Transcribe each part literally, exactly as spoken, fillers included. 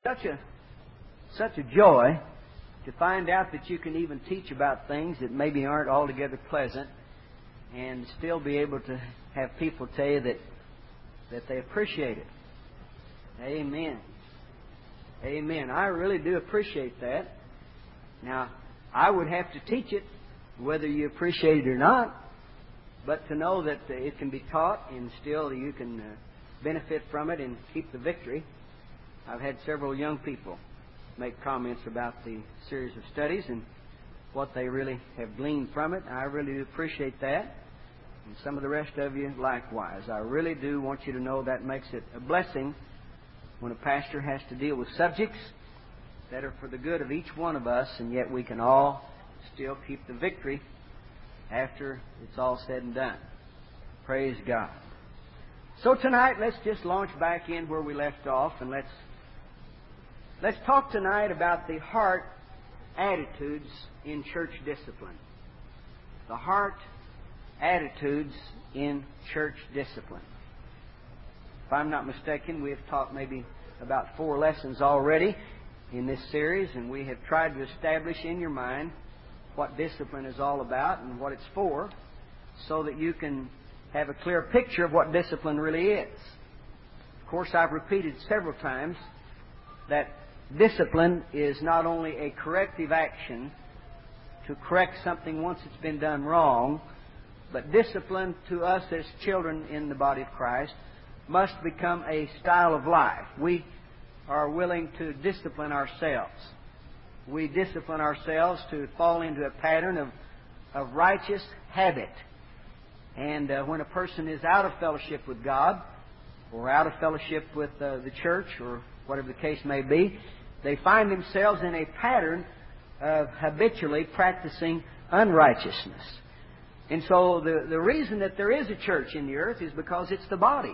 Such a such a joy to find out that you can even teach about things that maybe aren't altogether pleasant, and still be able to have people tell you that that they appreciate it. Amen. Amen. I really do appreciate that. Now, I would have to teach it, whether you appreciate it or not, but to know that it can be taught and still you can uh, benefit from it and keep the victory. I've had several young people make comments about the series of studies and what they really have gleaned from it. I really do appreciate that. And some of the rest of you likewise. I really do want you to know that makes it a blessing when a pastor has to deal with subjects that are for the good of each one of us, and yet we can all still keep the victory after it's all said and done. Praise God. So tonight, let's just launch back in where we left off, and let's let's talk tonight about the heart attitudes in church discipline. The heart attitudes in church discipline. If I'm not mistaken, we have taught maybe about four lessons already in this series, and we have tried to establish in your mind what discipline is all about and what it's for, so that you can have a clear picture of what discipline really is. Of course, I've repeated several times that discipline is not only a corrective action to correct something once it's been done wrong, but discipline to us as children in the body of Christ must become a style of life. We are willing to discipline ourselves. We discipline ourselves to fall into a pattern of, of righteous habit. And uh, when a person is out of fellowship with God, or out of fellowship with uh, the church, or whatever the case may be, they find themselves in a pattern of habitually practicing unrighteousness. And so the, the reason that there is a church in the earth is because it's the body.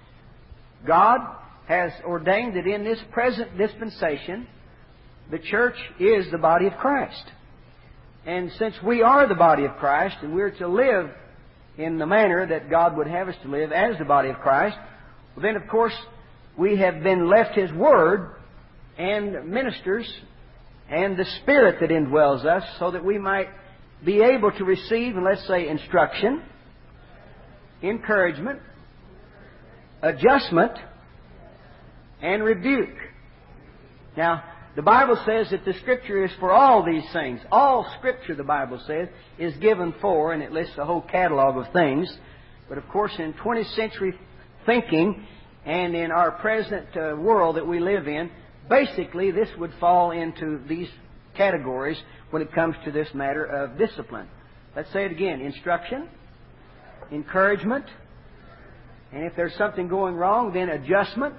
God has ordained that in this present dispensation, the church is the body of Christ. And since we are the body of Christ, and we're to live in the manner that God would have us to live as the body of Christ, well, then, of course, we have been left His Word and ministers and the Spirit that indwells us so that we might be able to receive, let's say, instruction, encouragement, adjustment, and rebuke. Now, the Bible says that the Scripture is for all these things. All Scripture, the Bible says, is given for, and it lists a whole catalog of things. But of course, in twentieth century thinking and in our present uh, world that we live in, basically this would fall into these categories when it comes to this matter of discipline. Let's say it again. Instruction, encouragement, and if there's something going wrong, then adjustment,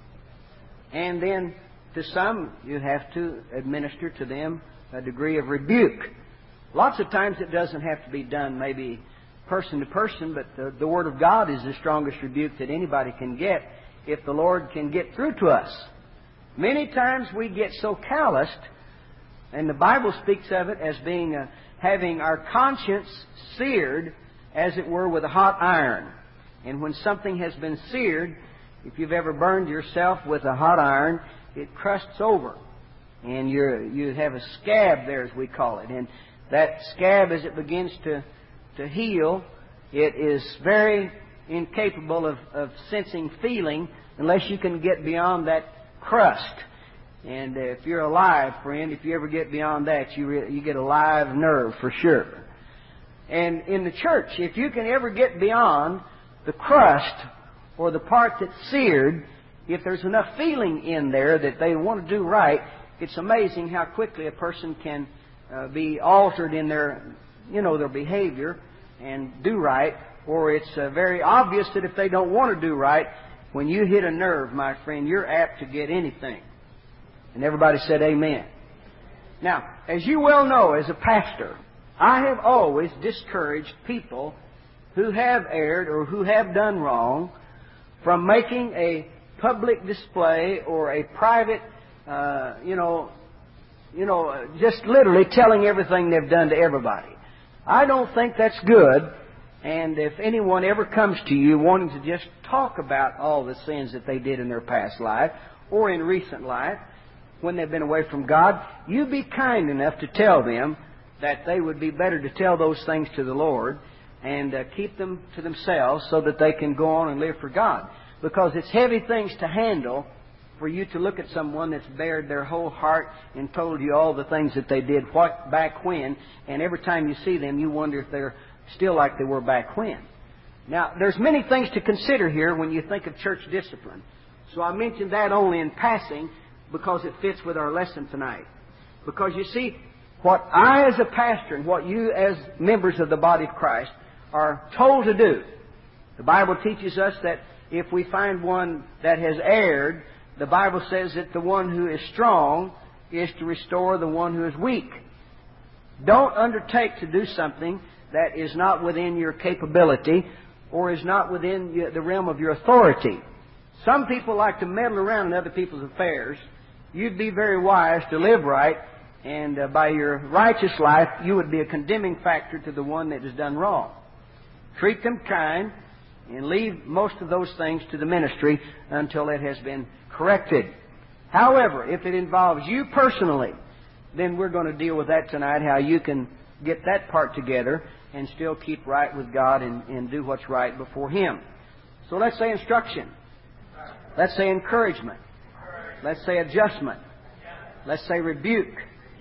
and then to some, you have to administer to them a degree of rebuke. Lots of times it doesn't have to be done maybe person to person, but the, the Word of God is the strongest rebuke that anybody can get if the Lord can get through to us. Many times we get so calloused, and the Bible speaks of it as being uh, having our conscience seared, as it were, with a hot iron. And when something has been seared, if you've ever burned yourself with a hot iron, it crusts over. And you're, you have a scab there, as we call it. And that scab, as it begins to, to heal, it is very incapable of, of sensing feeling unless you can get beyond that crust. And if you're alive, friend, if you ever get beyond that, you, re- you get a live nerve for sure. And in the church, if you can ever get beyond the crust or the part that's seared, if there's enough feeling in there that they want to do right, it's amazing how quickly a person can uh, be altered in their, you know, their behavior and do right. Or it's uh, very obvious that if they don't want to do right, when you hit a nerve, my friend, you're apt to get anything. And everybody said amen. Now, as you well know, as a pastor, I have always discouraged people who have erred or who have done wrong from making a public display or a private, uh, you know, you know, just literally telling everything they've done to everybody. I don't think that's good. And if anyone ever comes to you wanting to just talk about all the sins that they did in their past life or in recent life, when they've been away from God, you be kind enough to tell them that they would be better to tell those things to the Lord and uh, keep them to themselves so that they can go on and live for God. Because it's heavy things to handle for you to look at someone that's bared their whole heart and told you all the things that they did what back when, and every time you see them you wonder if they're still like they were back when. Now, there's many things to consider here when you think of church discipline. So I mentioned that only in passing because it fits with our lesson tonight. Because you see, what I as a pastor and what you as members of the body of Christ are told to do, the Bible teaches us that if we find one that has erred, the Bible says that the one who is strong is to restore the one who is weak. Don't undertake to do something that is not within your capability or is not within the realm of your authority. Some people like to meddle around in other people's affairs. You'd be very wise to live right, and uh, by your righteous life, you would be a condemning factor to the one that has done wrong. Treat them kind, and leave most of those things to the ministry until it has been corrected. However, if it involves you personally, then we're going to deal with that tonight, how you can get that part together and still keep right with God and, and do what's right before Him. So let's say instruction. Let's say encouragement. Let's say adjustment. Let's say rebuke.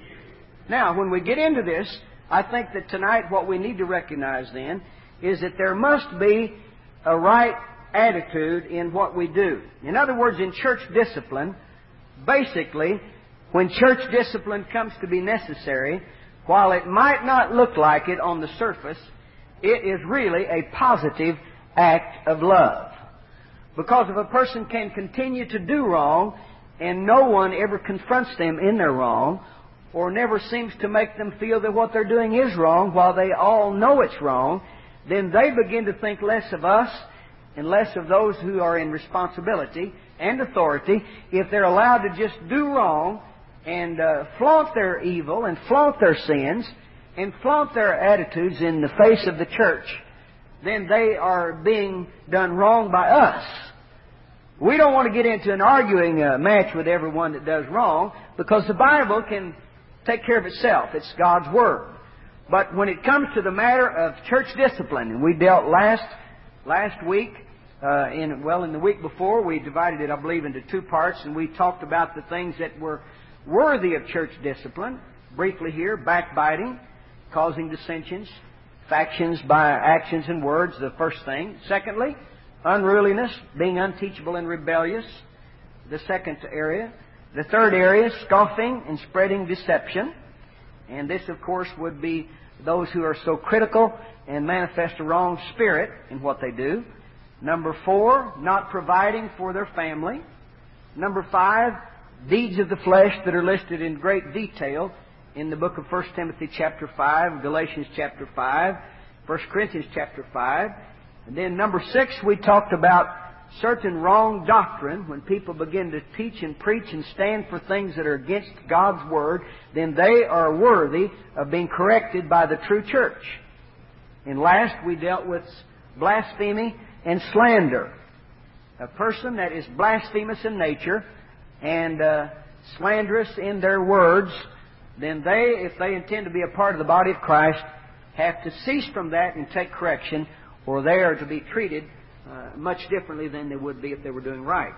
Now, when we get into this, I think that tonight what we need to recognize then is that there must be a right attitude in what we do. In other words, in church discipline, basically, when church discipline comes to be necessary, while it might not look like it on the surface, it is really a positive act of love. Because if a person can continue to do wrong and no one ever confronts them in their wrong, or never seems to make them feel that what they're doing is wrong while they all know it's wrong, then they begin to think less of us and less of those who are in responsibility and authority if they're allowed to just do wrong and uh, flaunt their evil and flaunt their sins and flaunt their attitudes in the face of the church. Then they are being done wrong by us. We don't want to get into an arguing uh, match with everyone that does wrong, because the Bible can take care of itself. It's God's Word. But when it comes to the matter of church discipline, and we dealt last last week, uh, in well, in the week before, we divided it, I believe, into two parts, and we talked about the things that were worthy of church discipline. Briefly here, backbiting, causing dissensions, factions by actions and words, the first thing. Secondly, unruliness, being unteachable and rebellious, the second area. The third area, scoffing and spreading deception. And this, of course, would be those who are so critical and manifest a wrong spirit in what they do. Number four, not providing for their family. Number five, deeds of the flesh that are listed in great detail in the book of First Timothy chapter five, Galatians chapter five, First Corinthians chapter five. And then number six, we talked about certain wrong doctrine. When people begin to teach and preach and stand for things that are against God's Word, then they are worthy of being corrected by the true church. And last, we dealt with blasphemy and slander. A person that is blasphemous in nature and uh, slanderous in their words, then they, if they intend to be a part of the body of Christ, have to cease from that and take correction, or they are to be treated uh, much differently than they would be if they were doing right.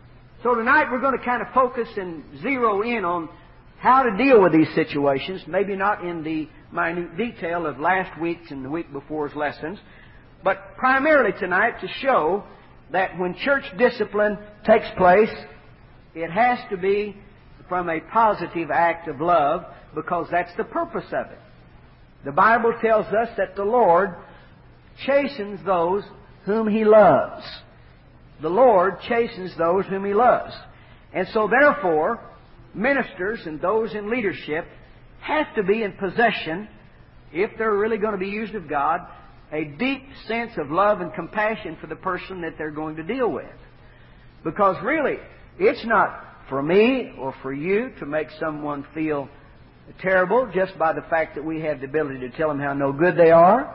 So tonight we're going to kind of focus and zero in on how to deal with these situations, maybe not in the minute detail of last week's and the week before's lessons, but primarily tonight to show that when church discipline takes place, it has to be from a positive act of love, because that's the purpose of it. The Bible tells us that the Lord chastens those whom He loves. The Lord chastens those whom He loves. And so therefore, ministers and those in leadership have to be in possession, if they're really going to be used of God, a deep sense of love and compassion for the person that they're going to deal with. Because really, it's not for me or for you to make someone feel terrible just by the fact that we have the ability to tell them how no good they are,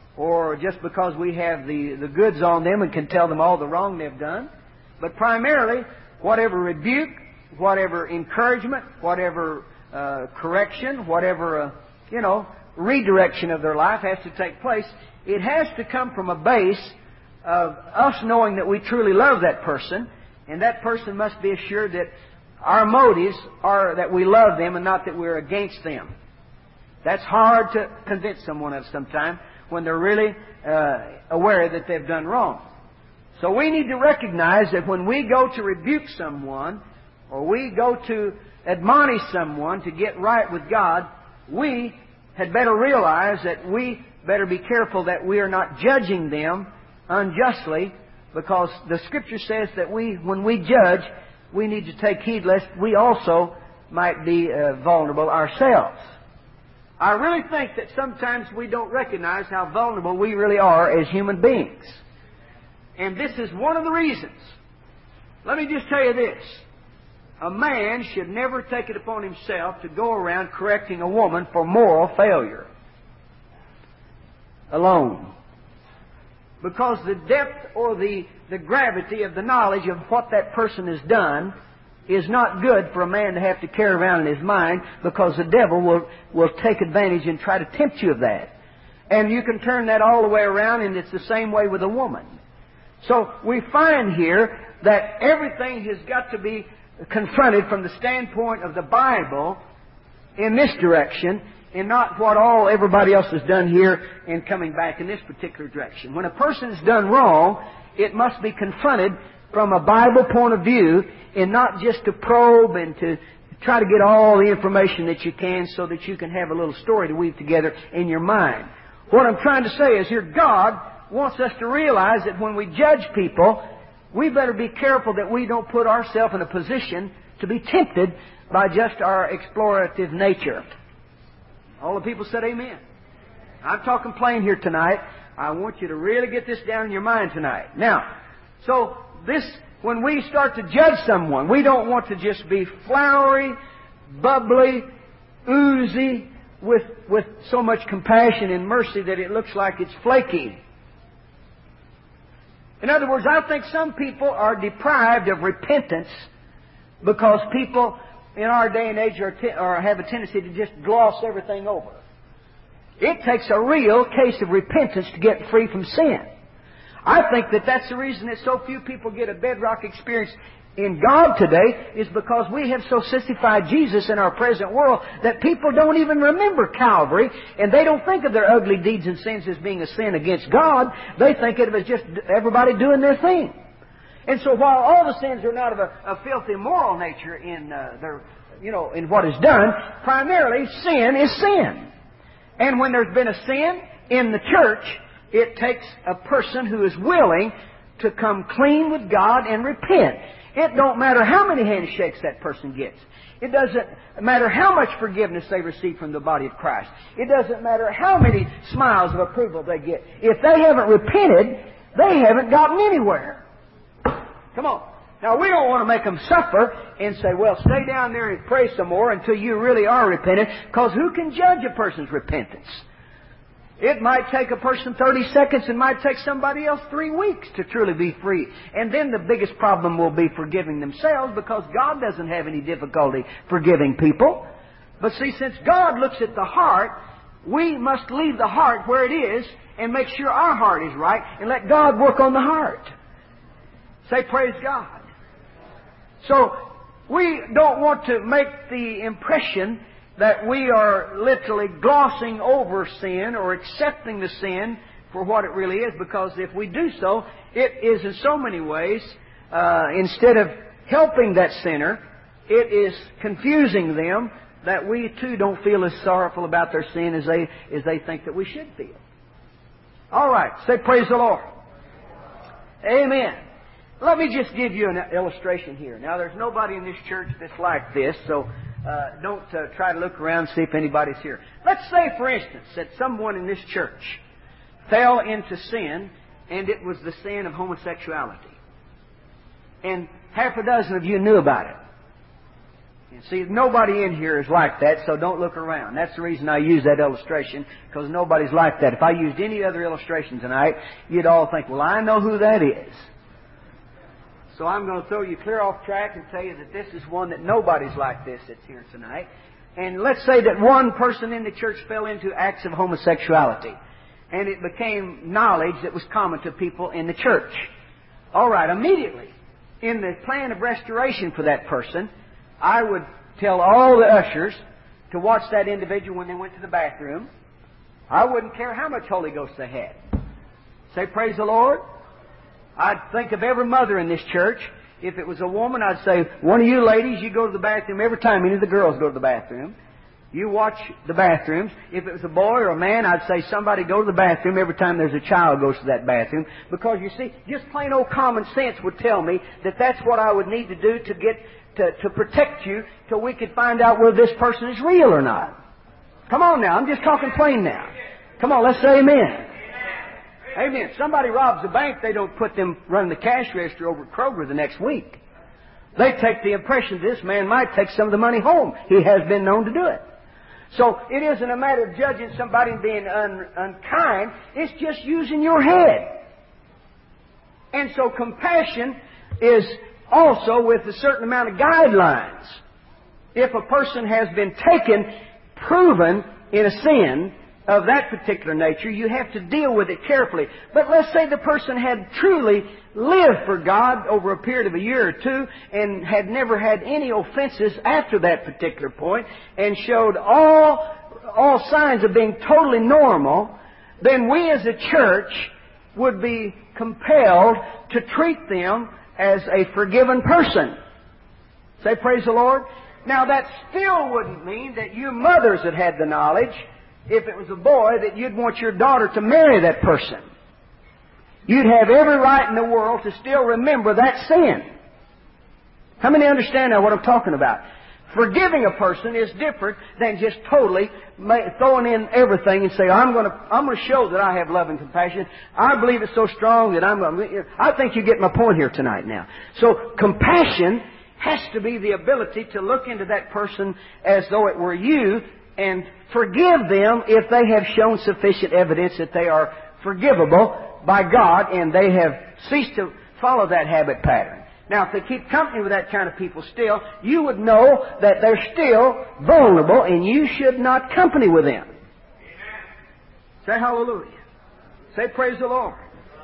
or just because we have the, the goods on them and can tell them all the wrong they've done. But primarily, whatever rebuke whatever encouragement, whatever uh, correction, whatever, uh, you know, redirection of their life has to take place, it has to come from a base of us knowing that we truly love that person, and that person must be assured that our motives are that we love them and not that we're against them. That's hard to convince someone of sometimes when they're really uh, aware that they've done wrong. So we need to recognize that when we go to rebuke someone or we go to admonish someone to get right with God, we had better realize that we better be careful that we are not judging them unjustly, because the Scripture says that we, when we judge, we need to take heed lest we also might be uh, vulnerable ourselves. I really think that sometimes we don't recognize how vulnerable we really are as human beings. And this is one of the reasons. Let me just tell you this. A man should never take it upon himself to go around correcting a woman for moral failure alone. Because the depth or the, the gravity of the knowledge of what that person has done is not good for a man to have to carry around in his mind, because the devil will, will take advantage and try to tempt you of that. And you can turn that all the way around, and it's the same way with a woman. So we find here that everything has got to be confronted from the standpoint of the Bible in this direction, and not what all everybody else has done here and coming back in this particular direction. When a person has done wrong, it must be confronted from a Bible point of view, and not just to probe and to try to get all the information that you can so that you can have a little story to weave together in your mind. What I'm trying to say is here, God wants us to realize that when we judge people, we better be careful that we don't put ourselves in a position to be tempted by just our explorative nature. All the people said amen. I'm talking plain here tonight. I want you to really get this down in your mind tonight. Now, so this, when we start to judge someone, we don't want to just be flowery, bubbly, oozy, with, with so much compassion and mercy that it looks like it's flaky. In other words, I think some people are deprived of repentance because people in our day and age are, te- or have a tendency to just gloss everything over. It takes a real case of repentance to get free from sin. I think that that's the reason that so few people get a bedrock experience in God today, is because we have so sissified Jesus in our present world that people don't even remember Calvary, and they don't think of their ugly deeds and sins as being a sin against God. They think of it as just everybody doing their thing. And so while all the sins are not of a, a filthy moral nature in uh, their, you know, in what is done, primarily sin is sin. And when there's been a sin in the church, it takes a person who is willing to come clean with God and repent. It don't matter how many handshakes that person gets. It doesn't matter how much forgiveness they receive from the body of Christ. It doesn't matter how many smiles of approval they get. If they haven't repented, they haven't gotten anywhere. Come on. Now, we don't want to make them suffer and say, well, stay down there and pray some more until you really are repentant, because who can judge a person's repentance? It might take a person thirty seconds and might take somebody else three weeks to truly be free. And then the biggest problem will be forgiving themselves, because God doesn't have any difficulty forgiving people. But see, since God looks at the heart, we must leave the heart where it is and make sure our heart is right and let God work on the heart. Say, praise God. So, we don't want to make the impression that we are literally glossing over sin or accepting the sin for what it really is, because if we do so, it is in so many ways, uh, instead of helping that sinner, it is confusing them that we too don't feel as sorrowful about their sin as they, as they think that we should feel. All right, say praise the Lord. Amen. Let me just give you an illustration here. Now, there's nobody in this church that's like this, so Uh, don't uh, try to look around and see if anybody's here. Let's say, for instance, that someone in this church fell into sin, and it was the sin of homosexuality. And half a dozen of you knew about it. And see, nobody in here is like that, so don't look around. That's the reason I use that illustration, because nobody's like that. If I used any other illustration tonight, you'd all think, well, I know who that is. So I'm going to throw you clear off track and tell you that this is one that nobody's like this that's here tonight. And let's say that one person in the church fell into acts of homosexuality, and it became knowledge that was common to people in the church. All right, immediately, in the plan of restoration for that person, I would tell all the ushers to watch that individual when they went to the bathroom. I wouldn't care how much Holy Ghost they had. Say, praise the Lord. I'd think of every mother in this church. If it was a woman, I'd say, one of you ladies, you go to the bathroom every time any of the girls go to the bathroom. You watch the bathrooms. If it was a boy or a man, I'd say somebody go to the bathroom every time there's a child goes to that bathroom. Because, you see, just plain old common sense would tell me that that's what I would need to do to get to, to protect you till we could find out whether this person is real or not. Come on now. I'm just talking plain now. Come on, let's say amen. Amen. If somebody robs a bank, they don't put them running the cash register over at Kroger the next week. They take the impression this man might take some of the money home. He has been known to do it. So it isn't a matter of judging somebody and being un, unkind. It's just using your head. And so compassion is also with a certain amount of guidelines. If a person has been taken, proven in a sin of that particular nature, you have to deal with it carefully. But let's say the person had truly lived for God over a period of a year or two and had never had any offenses after that particular point and showed all, all signs of being totally normal, then we as a church would be compelled to treat them as a forgiven person. Say, praise the Lord. Now that still wouldn't mean that you mothers that had the knowledge, if it was a boy, that you'd want your daughter to marry that person. You'd have every right in the world to still remember that sin. How many understand now what I'm talking about? Forgiving a person is different than just totally throwing in everything and say, I'm going to, I'm going to show that I have love and compassion. I believe it's so strong that I'm going to... I think you get my point here tonight now. So compassion has to be the ability to look into that person as though it were you and forgive them if they have shown sufficient evidence that they are forgivable by God and they have ceased to follow that habit pattern. Now, if they keep company with that kind of people still, you would know that they're still vulnerable and you should not company with them. Amen. Say hallelujah. Say praise the Lord.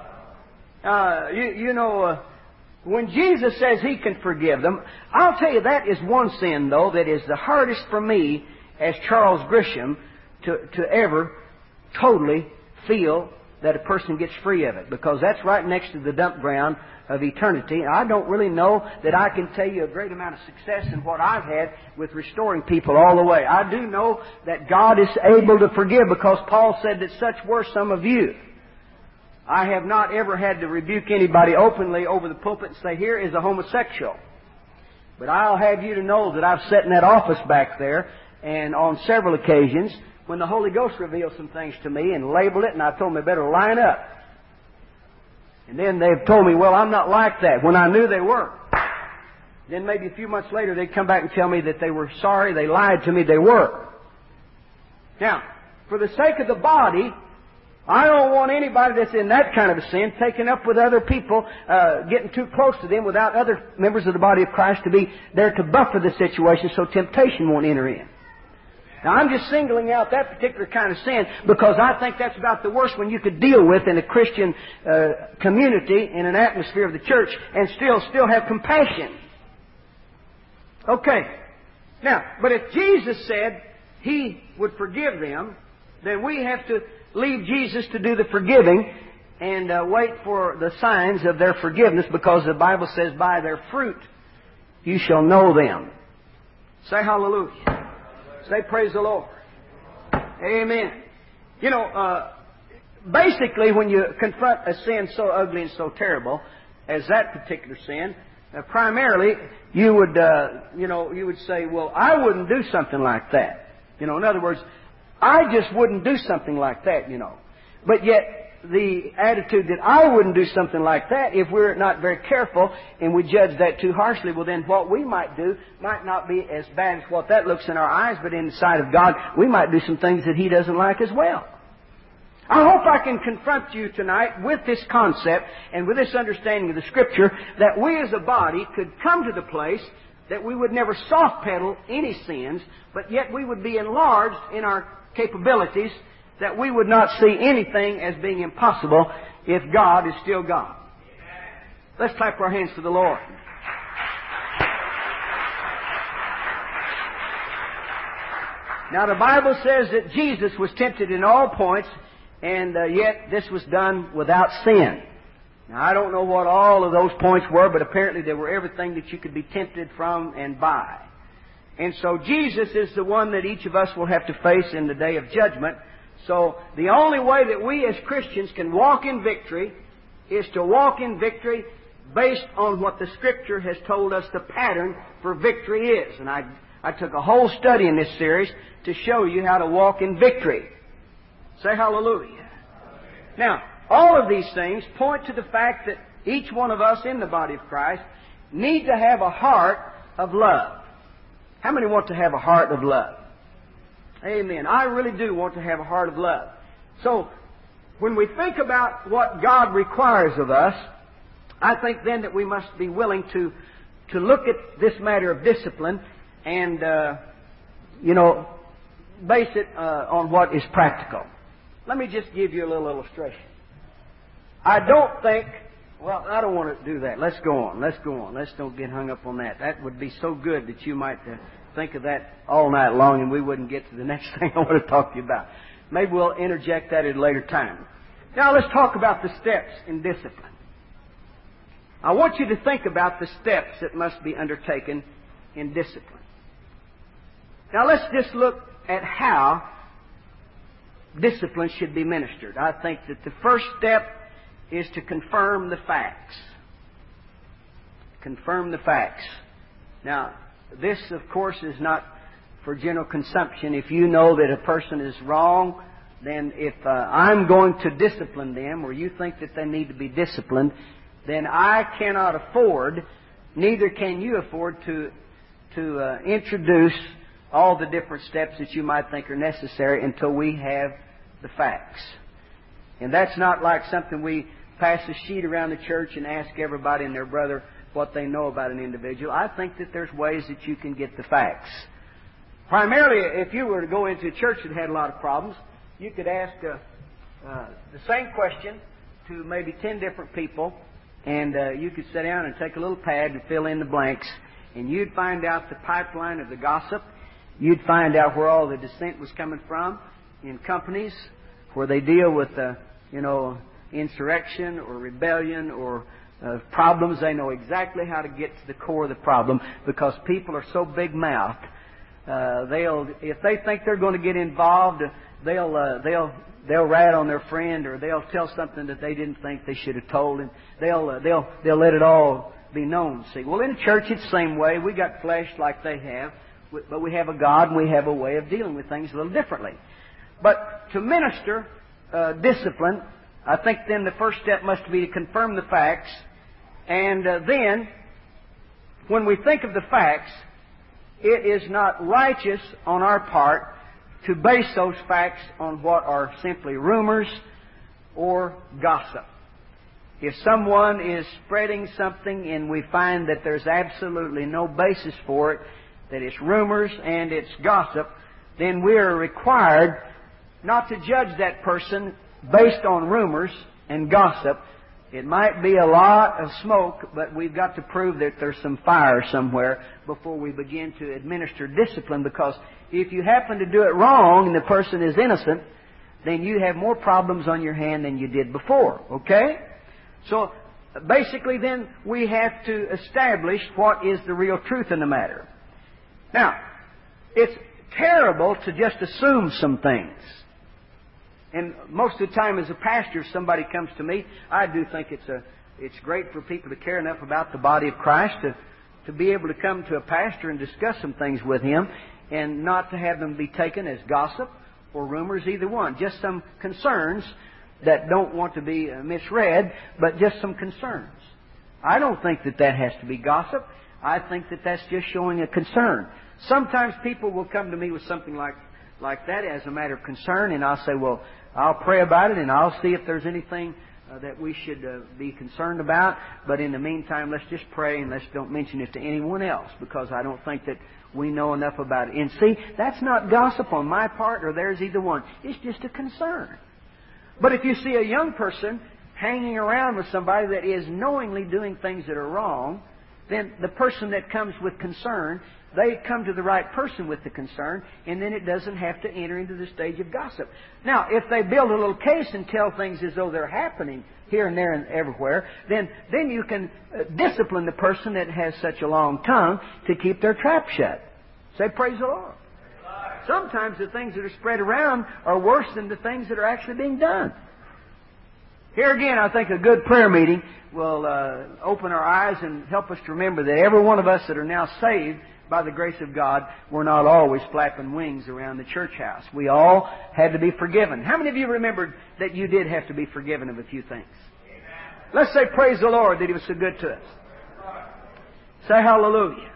Uh, you, you know, uh, when Jesus says He can forgive them, I'll tell you that is one sin, though, that is the hardest for me as Charles Grisham to, to ever totally feel that a person gets free of it, because that's right next to the dump ground of eternity. I don't really know that I can tell you a great amount of success in what I've had with restoring people all the way. I do know that God is able to forgive, because Paul said that such were some of you. I have not ever had to rebuke anybody openly over the pulpit and say, here is a homosexual. But I'll have you to know that I've sat in that office back there, and on several occasions, when the Holy Ghost revealed some things to me and labeled it, and I told them they better line up. And then they've told me, well, I'm not like that, when I knew they were. Then maybe a few months later, they'd come back and tell me that they were sorry, they lied to me, they were. Now, for the sake of the body, I don't want anybody that's in that kind of a sin taken up with other people, uh, getting too close to them without other members of the body of Christ to be there to buffer the situation so temptation won't enter in. Now, I'm just singling out that particular kind of sin because I think that's about the worst one you could deal with in a Christian uh, community, in an atmosphere of the church, and still still have compassion. Okay. Now, but if Jesus said He would forgive them, then we have to leave Jesus to do the forgiving and uh, wait for the signs of their forgiveness, because the Bible says, by their fruit you shall know them. Say hallelujah. Say praise the Lord. Amen. You know, uh, basically when you confront a sin so ugly and so terrible as that particular sin, uh, primarily you would, uh, you know, you would say, well, I wouldn't do something like that. You know, in other words, I just wouldn't do something like that, you know. But yet, the attitude that I wouldn't do something like that, if we're not very careful and we judge that too harshly, well then what we might do might not be as bad as what that looks in our eyes, but in the sight of God, we might do some things that He doesn't like as well. I hope I can confront you tonight with this concept and with this understanding of the Scripture that we as a body could come to the place that we would never soft pedal any sins, but yet we would be enlarged in our capabilities, that we would not see anything as being impossible if God is still God. Let's clap our hands to the Lord. Now the Bible says that Jesus was tempted in all points, and uh, yet this was done without sin. Now I don't know what all of those points were, but apparently they were everything that you could be tempted from and by. And so Jesus is the one that each of us will have to face in the day of judgment. So the only way that we as Christians can walk in victory is to walk in victory based on what the Scripture has told us the pattern for victory is. And I, I took a whole study in this series to show you how to walk in victory. Say hallelujah. Now, all of these things point to the fact that each one of us in the body of Christ need to have a heart of love. How many want to have a heart of love? Amen. I really do want to have a heart of love. So, when we think about what God requires of us, I think then that we must be willing to, to look at this matter of discipline and, uh, you know, base it uh, on what is practical. Let me just give you a little illustration. I don't think, well, I don't want to do that. Let's go on. Let's go on. Let's don't get hung up on that. That would be so good that you might uh, think of that all night long and we wouldn't get to the next thing I want to talk to you about. Maybe we'll interject that at a later time. Now let's talk about the steps in discipline. I want you to think about the steps that must be undertaken in discipline. Now let's just look at how discipline should be ministered. I think that the first step is to confirm the facts. Confirm the facts. Now, this, of course, is not for general consumption. If you know that a person is wrong, then if uh, I'm going to discipline them, or you think that they need to be disciplined, then I cannot afford, neither can you afford to, to uh, introduce all the different steps that you might think are necessary until we have the facts. And that's not like something we pass a sheet around the church and ask everybody and their brother what they know about an individual. I think that there's ways that you can get the facts. Primarily, if you were to go into a church that had a lot of problems, you could ask uh, uh, the same question to maybe ten different people, and uh, you could sit down and take a little pad and fill in the blanks, and you'd find out the pipeline of the gossip. You'd find out where all the dissent was coming from in companies where they deal with, uh, you know, insurrection or rebellion or uh, problems. They know exactly how to get to the core of the problem because people are so big-mouthed. Uh, they'll, if they think they're going to get involved, they'll, uh, they'll, they'll rat on their friend, or they'll tell something that they didn't think they should have told, and they'll, uh, they'll, they'll let it all be known. See, well, in church it's the same way. We got flesh like they have, but we have a God and we have a way of dealing with things a little differently. But to minister uh, discipline, I think then the first step must be to confirm the facts. And uh, then, when we think of the facts, it is not righteous on our part to base those facts on what are simply rumors or gossip. If someone is spreading something and we find that there's absolutely no basis for it, that it's rumors and it's gossip, then we are required not to judge that person based on rumors and gossip. It might be a lot of smoke, but we've got to prove that there's some fire somewhere before we begin to administer discipline, because if you happen to do it wrong and the person is innocent, then you have more problems on your hand than you did before. Okay? So, basically then, we have to establish what is the real truth in the matter. Now, it's terrible to just assume some things. And most of the time as a pastor, if somebody comes to me, I do think it's a it's great for people to care enough about the body of Christ to, to be able to come to a pastor and discuss some things with him, and not to have them be taken as gossip or rumors, either one. Just some concerns that don't want to be misread, but just some concerns. I don't think that that has to be gossip. I think that that's just showing a concern. Sometimes people will come to me with something like, like that as a matter of concern, and I'll say, well, I'll pray about it, and I'll see if there's anything uh, that we should uh, be concerned about. But in the meantime, let's just pray, and let's don't mention it to anyone else, because I don't think that we know enough about it. And see, that's not gossip on my part or theirs, either one. It's just a concern. But if you see a young person hanging around with somebody that is knowingly doing things that are wrong, then the person that comes with concern, they come to the right person with the concern, and then it doesn't have to enter into the stage of gossip. Now, if they build a little case and tell things as though they're happening here and there and everywhere, then, then you can uh, discipline the person that has such a long tongue to keep their trap shut. Say, praise the Lord. Sometimes the things that are spread around are worse than the things that are actually being done. Here again, I think a good prayer meeting will uh, open our eyes and help us to remember that every one of us that are now saved by the grace of God, we're not always flapping wings around the church house. We all had to be forgiven. How many of you remembered that you did have to be forgiven of a few things? Amen. Let's say praise the Lord that He was so good to us. Say hallelujah.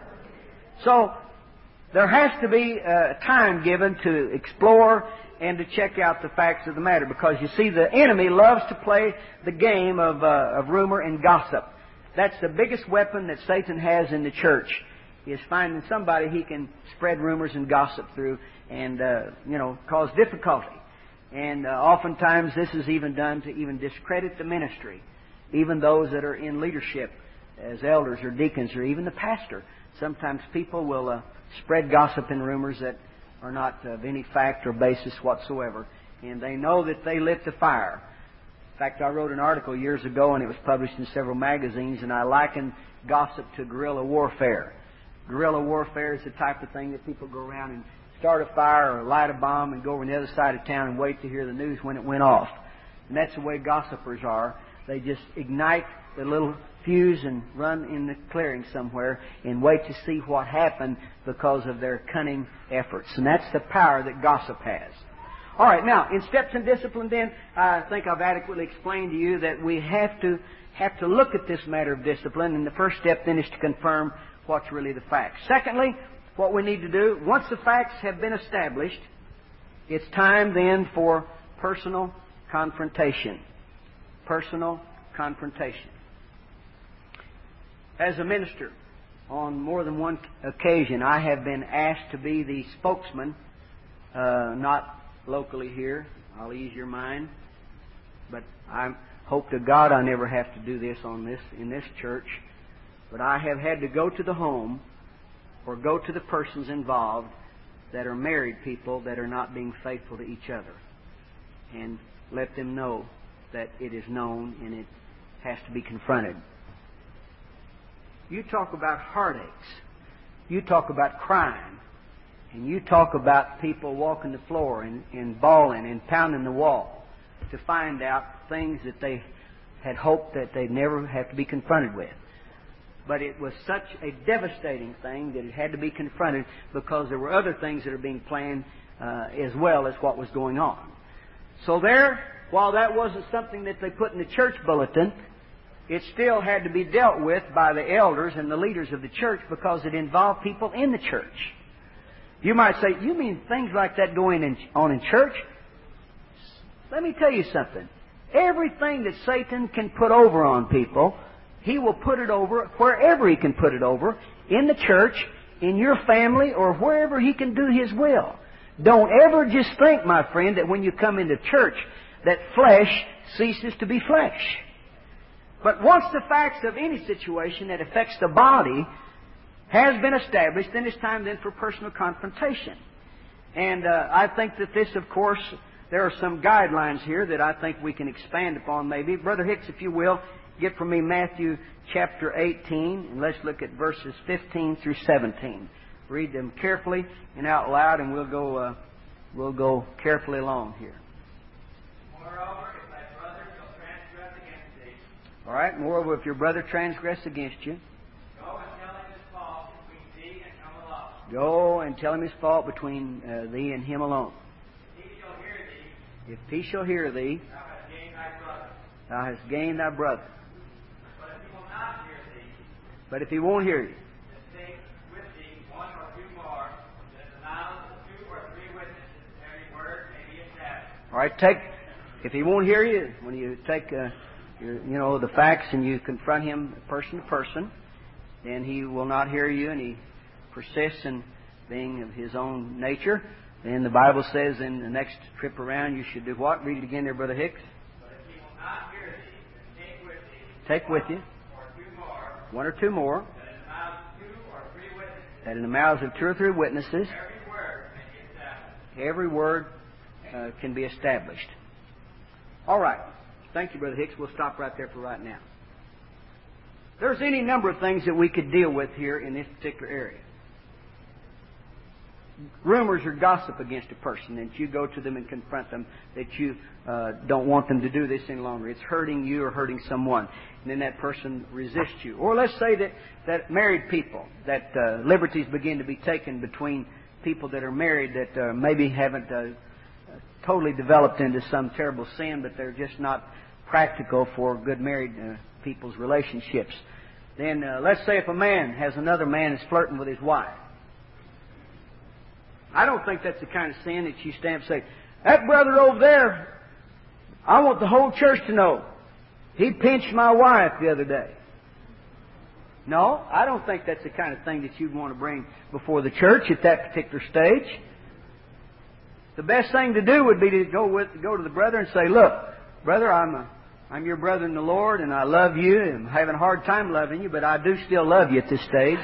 So, there has to be uh, time given to explore and to check out the facts of the matter. Because you see, the enemy loves to play the game of, uh, of rumor and gossip. That's the biggest weapon that Satan has in the church, is finding somebody he can spread rumors and gossip through and, uh, you know, cause difficulty. And uh, oftentimes this is even done to even discredit the ministry. Even those that are in leadership as elders or deacons or even the pastor. Sometimes people will uh, spread gossip and rumors that are not of any fact or basis whatsoever. And they know that they lit the fire. In fact, I wrote an article years ago, and it was published in several magazines, and I likened gossip to guerrilla warfare. Guerrilla warfare is the type of thing that people go around and start a fire or light a bomb and go over on the other side of town and wait to hear the news when it went off. And that's the way gossipers are. They just ignite the little fuse and run in the clearing somewhere and wait to see what happened because of their cunning efforts. And that's the power that gossip has. All right, now, in steps in discipline then, I think I've adequately explained to you that we have to have to look at this matter of discipline, and the first step then is to confirm what's really the facts. Secondly, what we need to do, once the facts have been established, it's time then for personal confrontation. Personal confrontation. As a minister, on more than one occasion, I have been asked to be the spokesman, uh, not locally here. I'll ease your mind. But I hope to God I never have to do this on this in this church. But I have had to go to the home or go to the persons involved that are married people that are not being faithful to each other, and let them know that it is known and it has to be confronted. You talk about heartaches. You talk about crime. And you talk about people walking the floor and, and bawling and pounding the wall to find out things that they had hoped that they'd never have to be confronted with. But it was such a devastating thing that it had to be confronted because there were other things that are being planned uh, as well as what was going on. So there, while that wasn't something that they put in the church bulletin, it still had to be dealt with by the elders and the leaders of the church because it involved people in the church. You might say, you mean things like that going in, on in church? Let me tell you something. Everything that Satan can put over on people, he will put it over wherever he can put it over, in the church, in your family, or wherever he can do his will. Don't ever just think, my friend, that when you come into church, that flesh ceases to be flesh. But once the facts of any situation that affects the body has been established, then it's time then for personal confrontation. And uh, I think that this, of course, there are some guidelines here that I think we can expand upon maybe. Brother Hicks, if you will, get for me Matthew chapter eighteen, and let's look at verses fifteen through seventeen. Read them carefully and out loud, and we'll go, uh, we'll go carefully along here. Moreover, if thy brother shall transgress against thee, all right. Moreover, if your brother transgress against you, go and tell him his fault between thee and him alone. Go and tell him his fault between uh, thee and him alone. If he shall hear thee, if he shall hear thee, thou hast gained thy brother. Thou hast gained thy brother. But if he will not hear thee, but if he won't hear you, then take with thee one or two more, that allows the two or three witnesses right, take, if he won't hear you, when you take, uh, your, you know, the facts and you confront him person to person, then he will not hear you and he persists in being of his own nature. Then the Bible says in the next trip around you should do what? Read it again there, Brother Hicks. But if he will not hear thee, then take with thee Take with you or two more, one or two more, that in the mouths of two or three witnesses, that in the mouths of two or three witnesses every word may be established. every word uh, can be established. All right. Thank you, Brother Hicks. We'll stop right there for right now. There's any number of things that we could deal with here in this particular area. Rumors or gossip against a person, and you go to them and confront them that you uh, don't want them to do this any longer. It's hurting you or hurting someone. And then that person resists you. Or let's say that, that married people, that uh, liberties begin to be taken between people that are married that uh, maybe haven't uh, totally developed into some terrible sin, but they're just not practical for good married uh, people's relationships. Then uh, let's say if a man has another man is flirting with his wife. I don't think that's the kind of sin that you stand and say, that brother over there, I want the whole church to know. He pinched my wife the other day. No, I don't think that's the kind of thing that you'd want to bring before the church at that particular stage. The best thing to do would be to go with go to the brother and say, look, brother, I'm a, I'm your brother in the Lord, and I love you, and I'm having a hard time loving you, but I do still love you at this stage.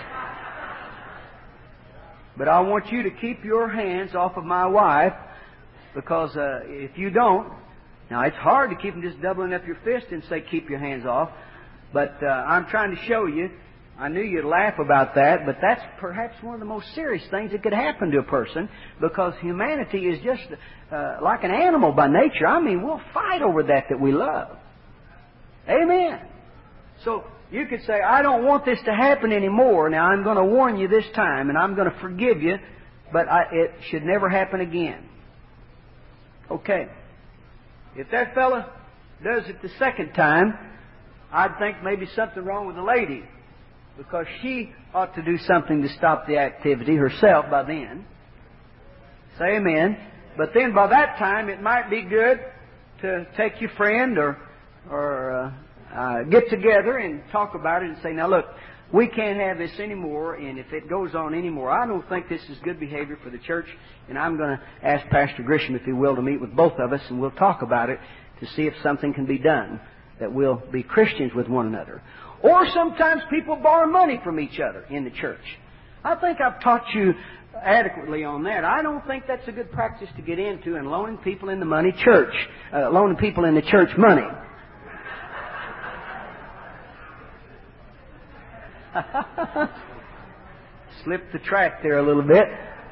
But I want you to keep your hands off of my wife, because uh, if you don't, now it's hard to keep them just doubling up your fist and say keep your hands off, but uh, I'm trying to show you, I knew you'd laugh about that, but that's perhaps one of the most serious things that could happen to a person, because humanity is just uh, like an animal by nature. I mean, we'll fight over that that we love. Amen. So you could say, I don't want this to happen anymore. Now, I'm going to warn you this time, and I'm going to forgive you, but I, it should never happen again. Okay. If that fella does it the second time, I'd think maybe something wrong with the lady, because she ought to do something to stop the activity herself by then. Say amen. But then by that time, it might be good to take your friend or or uh, uh, get together and talk about it and say, now look, we can't have this anymore, and if it goes on anymore, I don't think this is good behavior for the church, and I'm going to ask Pastor Grisham, if he will, to meet with both of us, and we'll talk about it to see if something can be done, that we'll be Christians with one another. Or sometimes people borrow money from each other in the church. I think I've taught you adequately on that. I don't think that's a good practice to get into, and loaning people in the money church, uh, loaning people in the church money. Slipped the track there a little bit.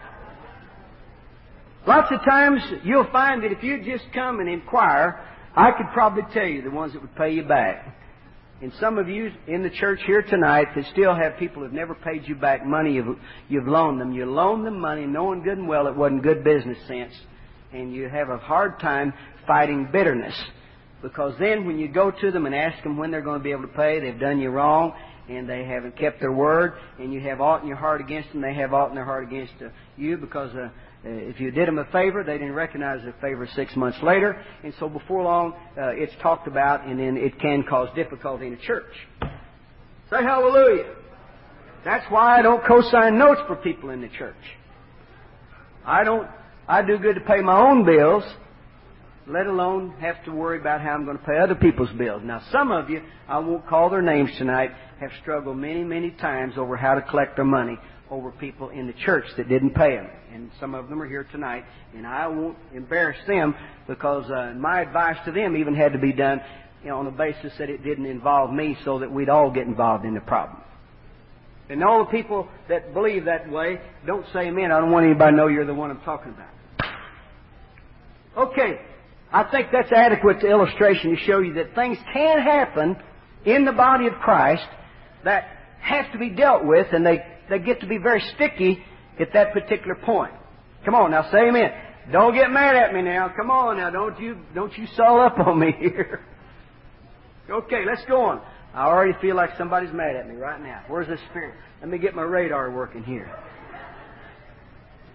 Lots of times you'll find that if you just come and inquire, I could probably tell you the ones that would pay you back. And some of you in the church here tonight that still have people who've never paid you back money you've, you've loaned them. You loaned them money knowing good and well it wasn't good business sense. And you have a hard time fighting bitterness. Because then when you go to them and ask them when they're going to be able to pay, they've done you wrong and they haven't kept their word, and you have aught in your heart against them, they have aught in their heart against uh, you, because uh, if you did them a favor, they didn't recognize the favor six months later, and so before long uh, it's talked about, and then it can cause difficulty in a church. Say hallelujah. That's why I don't co-sign notes for people in the church. I don't. I do good to pay my own bills, let alone have to worry about how I'm going to pay other people's bills. Now, some of you, I won't call their names tonight, have struggled many, many times over how to collect their money over people in the church that didn't pay them. And some of them are here tonight, and I won't embarrass them, because uh, my advice to them even had to be done, you know, on the basis that it didn't involve me, so that we'd all get involved in the problem. And all the people that believe that way, don't say amen. I don't want anybody to know you're the one I'm talking about. Okay. I think that's adequate to illustration to show you that things can happen in the body of Christ that have to be dealt with, and they, they get to be very sticky at that particular point. Come on, now say amen. Don't get mad at me now. Come on now, don't you don't you saw up on me here. Okay, let's go on. I already feel like somebody's mad at me right now. Where's the Spirit? Let me get my radar working here.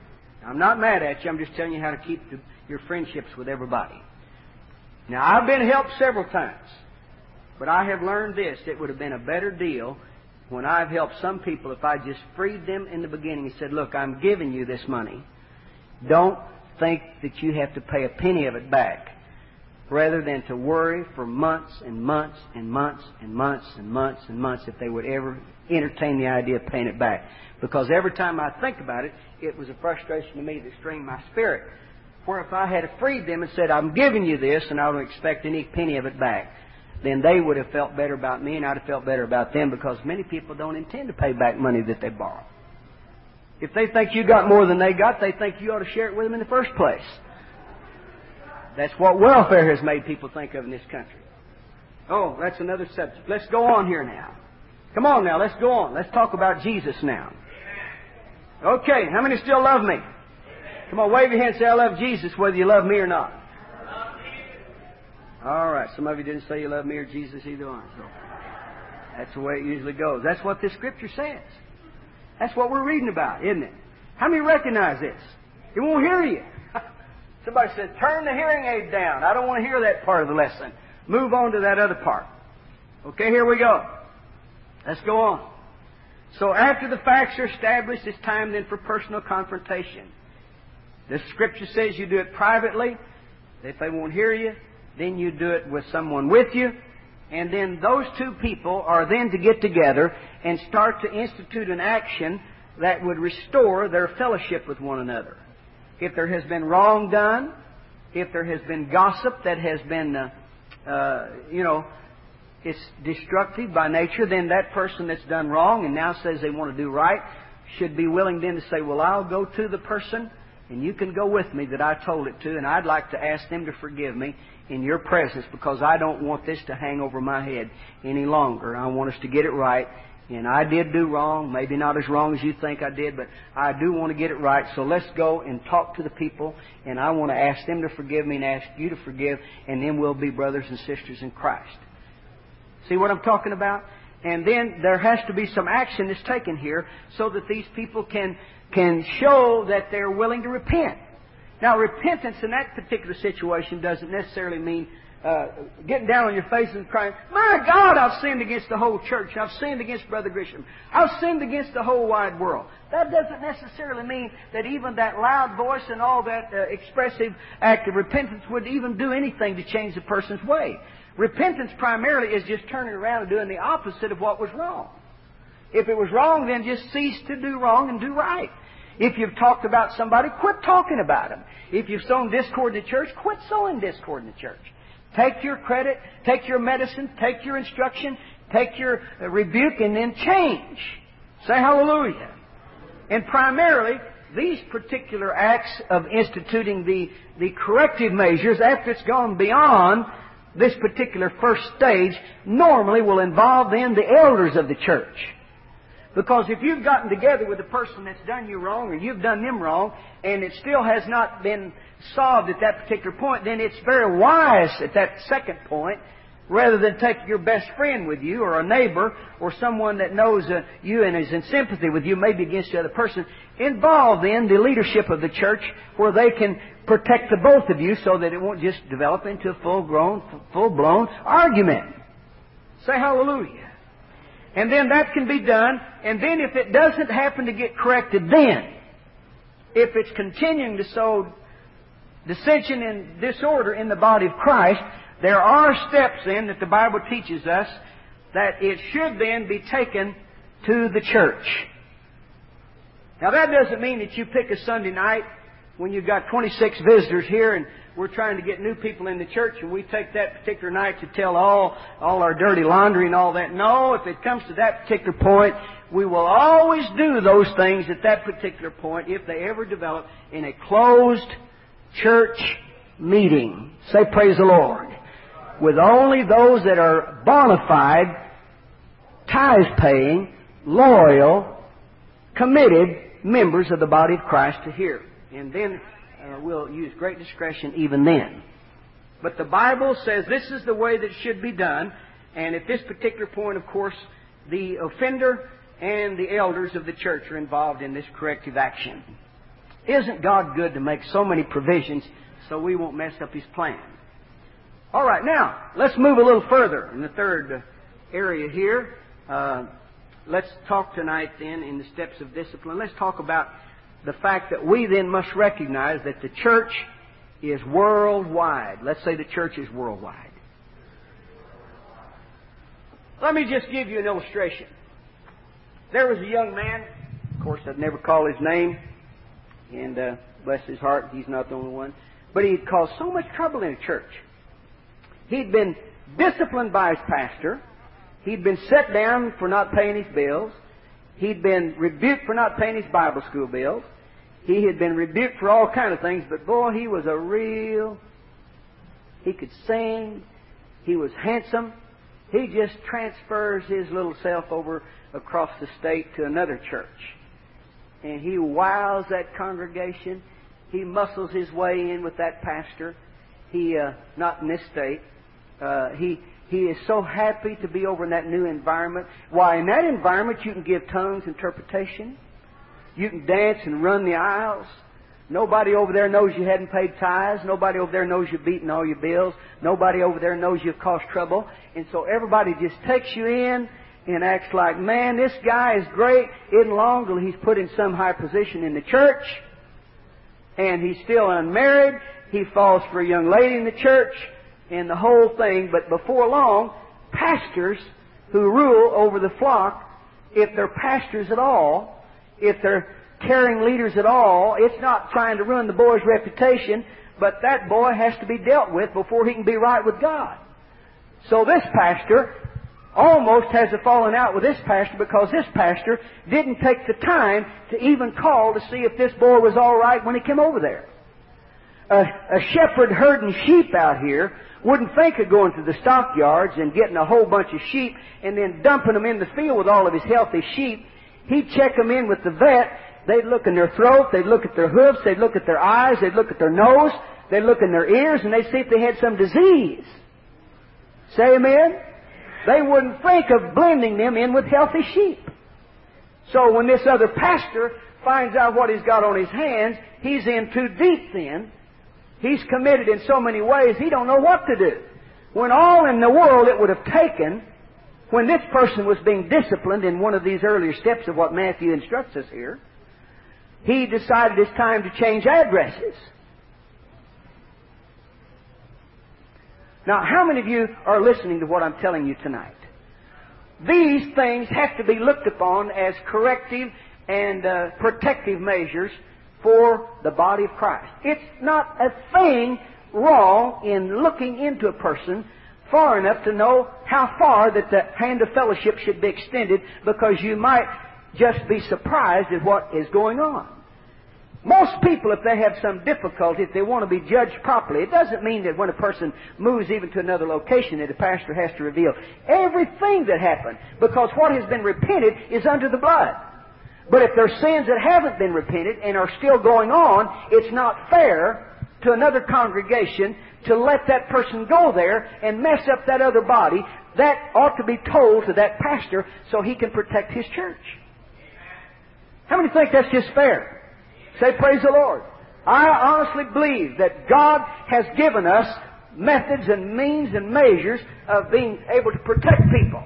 I'm not mad at you. I'm just telling you how to keep the, your friendships with everybody. Now, I've been helped several times, but I have learned this. It would have been a better deal when I've helped some people if I just freed them in the beginning and said, look, I'm giving you this money. Don't think that you have to pay a penny of it back, rather than to worry for months and months and months and months and months and months if they would ever entertain the idea of paying it back. Because every time I think about it, it was a frustration to me that strained my spirit. Where if I had freed them and said, I'm giving you this and I don't expect any penny of it back, then they would have felt better about me and I'd have felt better about them, because many people don't intend to pay back money that they borrow. If they think you got more than they got, they think you ought to share it with them in the first place. That's what welfare has made people think of in this country. Oh, that's another subject. Let's go on here now. Come on now, let's go on. Let's talk about Jesus now. Okay, how many still love me? Come on, wave your hand and say, I love Jesus, whether you love me or not. All right, some of you didn't say you love me or Jesus either one. So that's the way it usually goes. That's what this Scripture says. That's what we're reading about, isn't it? How many recognize this? It won't hear you. Somebody said, turn the hearing aid down. I don't want to hear that part of the lesson. Move on to that other part. Okay, here we go. Let's go on. So after the facts are established, it's time then for personal confrontation. The Scripture says you do it privately. If they won't hear you, then you do it with someone with you. And then those two people are then to get together and start to institute an action that would restore their fellowship with one another. If there has been wrong done, if there has been gossip that has been, uh, uh, you know, it's destructive by nature, then that person that's done wrong and now says they want to do right should be willing then to say, well, I'll go to the person and you can go with me that I told it to, and I'd like to ask them to forgive me in your presence, because I don't want this to hang over my head any longer. I want us to get it right. And I did do wrong, maybe not as wrong as you think I did, but I do want to get it right. So let's go and talk to the people, and I want to ask them to forgive me and ask you to forgive, and then we'll be brothers and sisters in Christ. See what I'm talking about? And then there has to be some action that's taken here so that these people can, can show that they're willing to repent. Now, repentance in that particular situation doesn't necessarily mean Uh, getting down on your face and crying, my God, I've sinned against the whole church. I've sinned against Brother Grisham. I've sinned against the whole wide world. That doesn't necessarily mean that even that loud voice and all that uh, expressive act of repentance would even do anything to change the person's way. Repentance primarily is just turning around and doing the opposite of what was wrong. If it was wrong, then just cease to do wrong and do right. If you've talked about somebody, quit talking about them. If you've sown discord in the church, quit sowing discord in the church. Take your credit, take your medicine, take your instruction, take your rebuke, and then change. Say hallelujah. And primarily, these particular acts of instituting the, the corrective measures, after it's gone beyond this particular first stage, normally will involve then the elders of the church. Because if you've gotten together with a person that's done you wrong, or you've done them wrong, and it still has not been solved at that particular point, then it's very wise at that second point, rather than take your best friend with you, or a neighbor, or someone that knows uh, you and is in sympathy with you, maybe against the other person, involve then the leadership of the church, where they can protect the both of you so that it won't just develop into a full-grown, full-blown argument. Say hallelujah. And then that can be done, and then if it doesn't happen to get corrected then, if it's continuing to sow dissension and disorder in the body of Christ, there are steps then that the Bible teaches us that it should then be taken to the church. Now that doesn't mean that you pick a Sunday night when you've got twenty-six visitors here and we're trying to get new people in the church, and we take that particular night to tell all, all our dirty laundry and all that. No, if it comes to that particular point, we will always do those things at that particular point if they ever develop in a closed church meeting. Say praise the Lord. With only those that are bona fide, tithe-paying, loyal, committed members of the body of Christ to hear. And then Uh, we'll use great discretion even then. But the Bible says this is the way that it should be done. And at this particular point, of course, the offender and the elders of the church are involved in this corrective action. Isn't God good to make so many provisions so we won't mess up His plan? All right, now, let's move a little further in the third uh, area here. Uh, let's talk tonight then in the steps of discipline. Let's talk about the fact that we then must recognize that the church is worldwide. Let's say the church is worldwide. Let me just give you an illustration. There was a young man, of course I'd never call his name, and uh, bless his heart, he's not the only one, but he'd caused so much trouble in the church. He'd been disciplined by his pastor. He'd been set down for not paying his bills. He'd been rebuked for not paying his Bible school bills. He had been rebuked for all kinds of things, but boy, he was a real, he could sing, he was handsome. He just transfers his little self over across the state to another church. And he wows that congregation. He muscles his way in with that pastor. He, uh, not in this state. Uh, he, he is so happy to be over in that new environment. Why, in that environment you can give tongues interpretation. You can dance and run the aisles. Nobody over there knows you hadn't paid tithes. Nobody over there knows you've beaten all your bills. Nobody over there knows you've caused trouble. And so everybody just takes you in and acts like, man, this guy is great. Isn't long till he's put in some high position in the church. And he's still unmarried. He falls for a young lady in the church and the whole thing. But before long, pastors who rule over the flock, if they're pastors at all, if they're caring leaders at all, it's not trying to ruin the boy's reputation, but that boy has to be dealt with before he can be right with God. So this pastor almost has a falling out with this pastor because this pastor didn't take the time to even call to see if this boy was all right when he came over there. A, a shepherd herding sheep out here wouldn't think of going to the stockyards and getting a whole bunch of sheep and then dumping them in the field with all of his healthy sheep. He'd check them in with the vet. They'd look in their throat, they'd look at their hoofs, they'd look at their eyes, they'd look at their nose, they'd look in their ears, and they'd see if they had some disease. Say amen? They wouldn't think of blending them in with healthy sheep. So when this other pastor finds out what he's got on his hands, he's in too deep then. He's committed in so many ways, he don't know what to do. When all in the world it would have taken, when this person was being disciplined in one of these earlier steps of what Matthew instructs us here, he decided it's time to change addresses. Now, how many of you are listening to what I'm telling you tonight? These things have to be looked upon as corrective and uh, protective measures for the body of Christ. It's not a thing wrong in looking into a person far enough to know how far that the hand of fellowship should be extended, because you might just be surprised at what is going on. Most people, if they have some difficulty, if they want to be judged properly, it doesn't mean that when a person moves even to another location that a pastor has to reveal everything that happened, because what has been repented is under the blood. But if there are sins that haven't been repented and are still going on, it's not fair to another congregation to let that person go there and mess up that other body. That ought to be told to that pastor so he can protect his church. How many think that's just fair? Say, praise the Lord. I honestly believe that God has given us methods and means and measures of being able to protect people.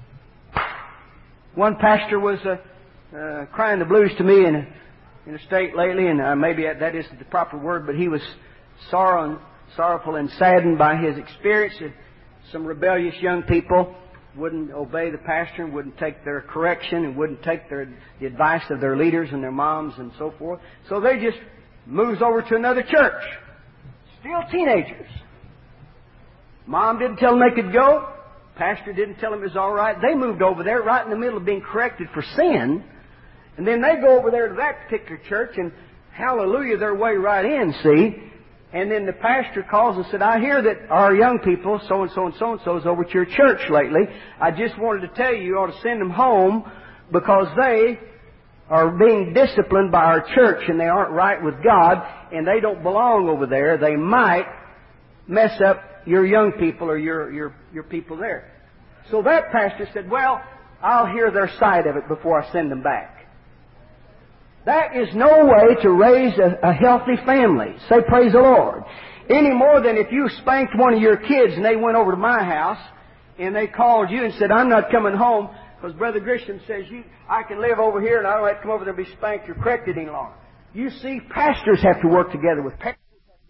One pastor was uh, uh, crying the blues to me in a, in a state lately, and uh, maybe that isn't the proper word, but he was sorrow and, sorrowful and saddened by his experience. Some rebellious young people wouldn't obey the pastor and wouldn't take their correction and wouldn't take their, the advice of their leaders and their moms and so forth. So they just moves over to another church. Still teenagers. Mom didn't tell them they could go. Pastor didn't tell them it was all right. They moved over there right in the middle of being corrected for sin. And then they go over there to that particular church and hallelujah their way right in, see. And then the pastor calls and said, I hear that our young people, so-and-so and so-and-so, is over at your church lately. I just wanted to tell you, you ought to send them home because they are being disciplined by our church and they aren't right with God and they don't belong over there. They might mess up your young people or your, your, your people there. So that pastor said, well, I'll hear their side of it before I send them back. That is no way to raise a, a healthy family. Say praise the Lord. Any more than if you spanked one of your kids and they went over to my house and they called you and said, I'm not coming home because Brother Grisham says you, I can live over here and I don't have to come over there and be spanked or corrected any longer. You see, pastors have to work together with parents.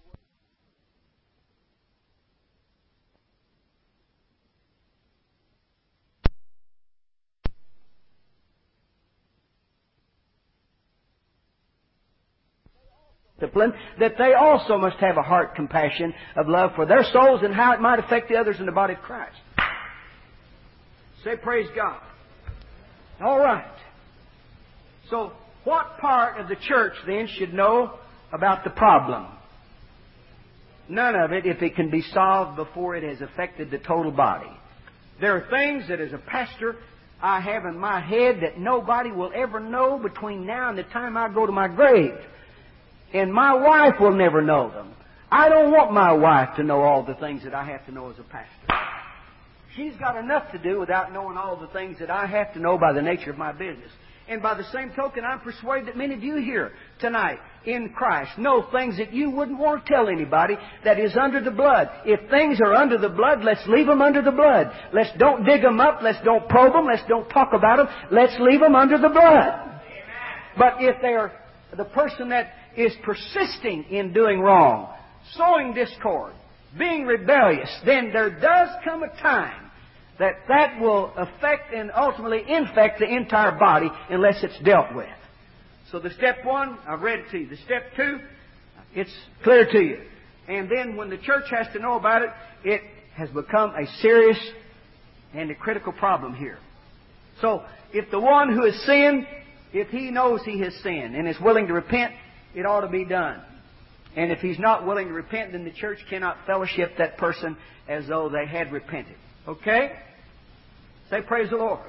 Discipline, that they also must have a heart compassion of love for their souls and how it might affect the others in the body of Christ. Say praise God. All right. So, what part of the church then should know about the problem? None of it if it can be solved before it has affected the total body. There are things that as a pastor I have in my head that nobody will ever know between now and the time I go to my grave. And my wife will never know them. I don't want my wife to know all the things that I have to know as a pastor. She's got enough to do without knowing all the things that I have to know by the nature of my business. And by the same token, I'm persuaded that many of you here tonight in Christ know things that you wouldn't want to tell anybody that is under the blood. If things are under the blood, let's leave them under the blood. Let's don't dig them up. Let's don't probe them. Let's don't talk about them. Let's leave them under the blood. Amen. But if they are the person that is persisting in doing wrong, sowing discord, being rebellious, then there does come a time that that will affect and ultimately infect the entire body unless it's dealt with. So the step one, I've read it to you. The step two, it's clear to you. And then when the church has to know about it, it has become a serious and a critical problem here. So if the one who has sinned, if he knows he has sinned and is willing to repent, it ought to be done. And if he's not willing to repent, then the church cannot fellowship that person as though they had repented. Okay? Say praise the Lord.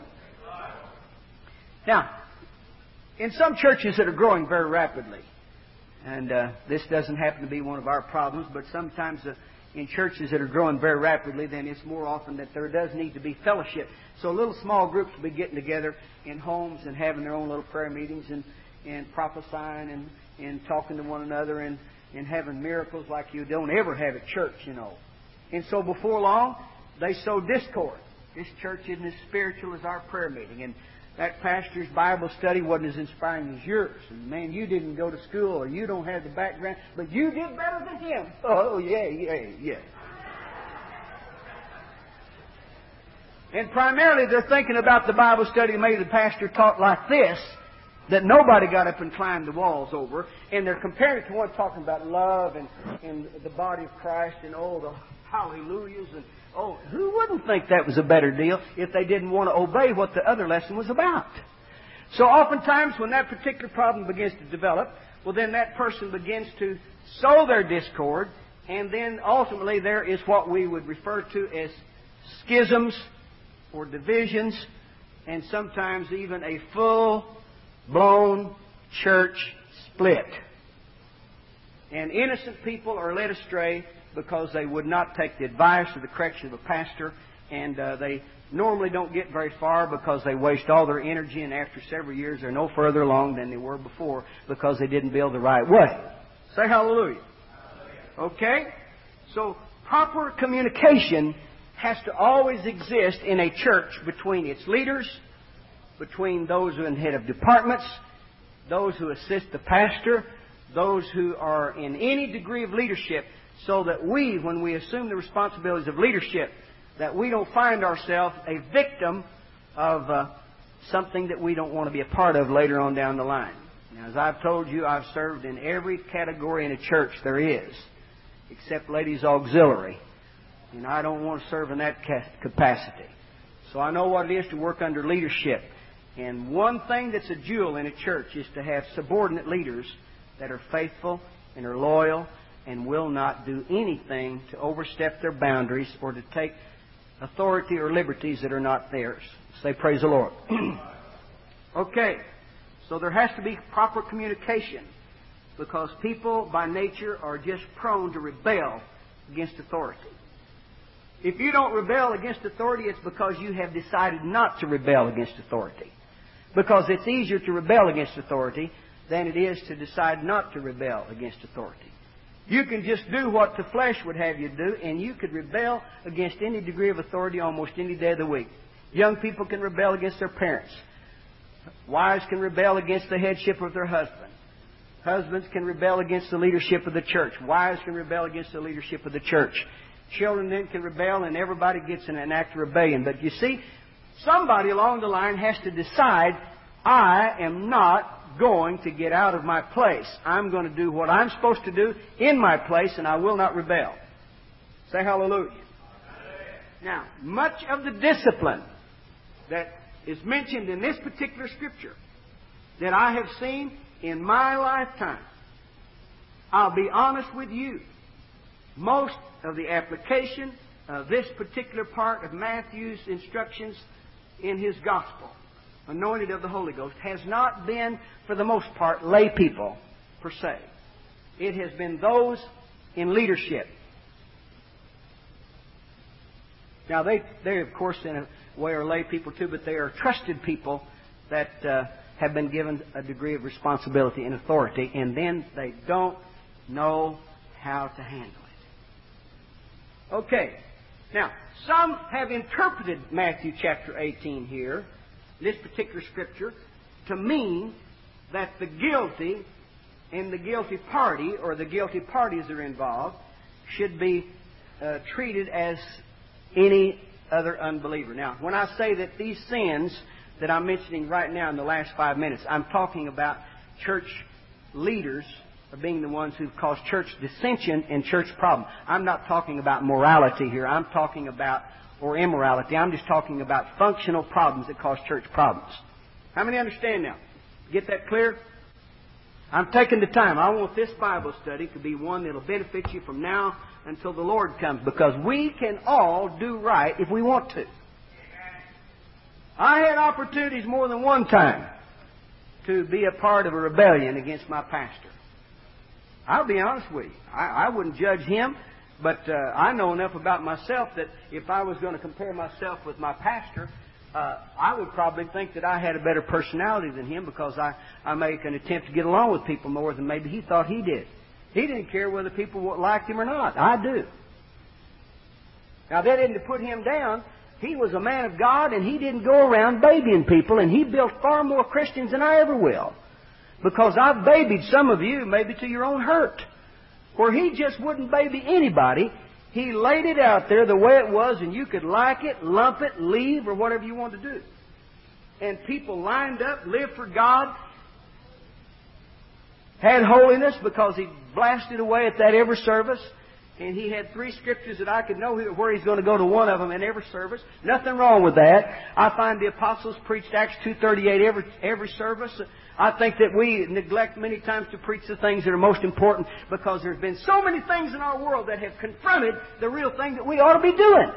Now, in some churches that are growing very rapidly, and uh, this doesn't happen to be one of our problems, but sometimes uh, in churches that are growing very rapidly, then it's more often that there does need to be fellowship. So little small groups will be getting together in homes and having their own little prayer meetings and, and prophesying and and talking to one another and, and having miracles like you don't ever have at church, you know. And so before long, they sow discord. This church isn't as spiritual as our prayer meeting. And that pastor's Bible study wasn't as inspiring as yours. And man, you didn't go to school or you don't have the background, but you did better than him. Oh, yeah, yeah, yeah. And primarily they're thinking about the Bible study maybe the pastor taught like this, that nobody got up and climbed the walls over, and they're comparing it to one talking about love and, and the body of Christ and oh, the hallelujahs and oh, who wouldn't think that was a better deal if they didn't want to obey what the other lesson was about? So oftentimes when that particular problem begins to develop, well then that person begins to sow their discord, and then ultimately there is what we would refer to as schisms or divisions, and sometimes even a full blown church split. And innocent people are led astray because they would not take the advice or the correction of a pastor, and uh, they normally don't get very far because they waste all their energy, and after several years they're no further along than they were before because they didn't build the right way. Say hallelujah. Hallelujah. Okay? So proper communication has to always exist in a church between its leaders, between those who are in head of departments, those who assist the pastor, those who are in any degree of leadership, so that we, when we assume the responsibilities of leadership, that we don't find ourselves a victim of uh, something that we don't want to be a part of later on down the line. Now, as I've told you, I've served in every category in a church there is, except ladies' auxiliary. And I don't want to serve in that capacity. So I know what it is to work under leadership. And one thing that's a jewel in a church is to have subordinate leaders that are faithful and are loyal and will not do anything to overstep their boundaries or to take authority or liberties that are not theirs. Say praise the Lord. Okay, so there has to be proper communication because people by nature are just prone to rebel against authority. If you don't rebel against authority, it's because you have decided not to rebel against authority. Because it's easier to rebel against authority than it is to decide not to rebel against authority. You can just do what the flesh would have you do, and you could rebel against any degree of authority almost any day of the week. Young people can rebel against their parents. Wives can rebel against the headship of their husband. Husbands can rebel against the leadership of the church. Wives can rebel against the leadership of the church. Children then can rebel, and everybody gets in an act of rebellion. But you see, somebody along the line has to decide, I am not going to get out of my place. I'm going to do what I'm supposed to do in my place, and I will not rebel. Say hallelujah. Now, much of the discipline that is mentioned in this particular scripture that I have seen in my lifetime, I'll be honest with you, most of the application of this particular part of Matthew's instructions in his gospel, anointed of the Holy Ghost, has not been, for the most part, lay people per se. It has been those in leadership. Now, they, they of course, in a way are lay people too, but they are trusted people that uh, have been given a degree of responsibility and authority, and then they don't know how to handle it. Okay. Now, some have interpreted Matthew chapter eighteen here, this particular scripture, to mean that the guilty and the guilty party, or the guilty parties that are involved, should be uh, treated as any other unbeliever. Now, when I say that these sins that I'm mentioning right now in the last five minutes, I'm talking about church leaders being the ones who've caused church dissension and church problem. I'm not talking about morality here. I'm talking about, or immorality. I'm just talking about functional problems that cause church problems. How many understand now? Get that clear? I'm taking the time. I want this Bible study to be one that will benefit you from now until the Lord comes, because we can all do right if we want to. I had opportunities more than one time to be a part of a rebellion against my pastor. I'll be honest with you. I, I wouldn't judge him, but uh, I know enough about myself that if I was going to compare myself with my pastor, uh, I would probably think that I had a better personality than him, because I, I make an attempt to get along with people more than maybe he thought he did. He didn't care whether people liked him or not. I do. Now, that isn't to put him down. He was a man of God, and he didn't go around babying people, and he built far more Christians than I ever will. Because I've babied some of you, maybe to your own hurt. Where he just wouldn't baby anybody. He laid it out there the way it was, and you could like it, lump it, leave, or whatever you want to do. And people lined up, lived for God, had holiness because he blasted away at that every service. And he had three scriptures that I could know where he's going to go to one of them in every service. Nothing wrong with that. I find the apostles preached Acts two thirty-eight every, every service. I think that we neglect many times to preach the things that are most important, because there's been so many things in our world that have confronted the real thing that we ought to be doing.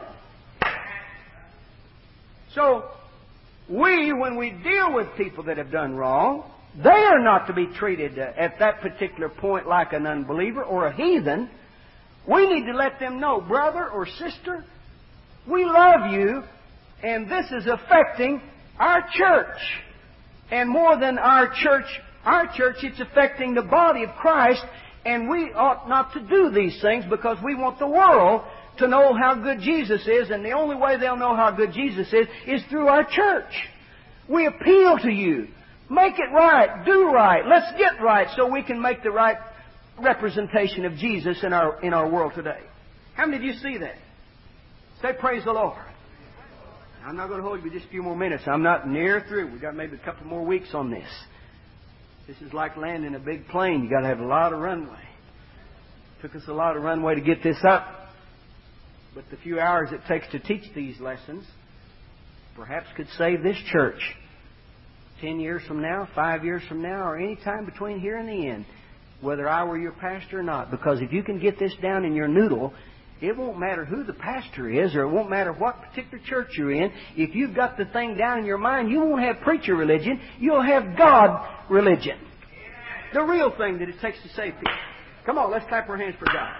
So, we, when we deal with people that have done wrong, they are not to be treated uh, at that particular point like an unbeliever or a heathen. We need to let them know, brother or sister, we love you, and this is affecting our church. And more than our church, our church, it's affecting the body of Christ, and we ought not to do these things because we want the world to know how good Jesus is, and the only way they'll know how good Jesus is is through our church. We appeal to you. Make it right. Do right. Let's get right so we can make the right representation of Jesus in our in our world today. How many of you see that? Say praise the Lord. I'm not going to hold you for just a few more minutes. I'm not near through. We've got maybe a couple more weeks on this. This is like landing a big plane. You've got to have a lot of runway. It took us a lot of runway to get this up. But the few hours it takes to teach these lessons perhaps could save this church ten years from now, five years from now, or any time between here and the end, whether I were your pastor or not. Because if you can get this down in your noodle, it won't matter who the pastor is, or it won't matter what particular church you're in. If you've got the thing down in your mind, you won't have preacher religion. You'll have God religion. The real thing that it takes to save people. Come on, let's clap our hands for God.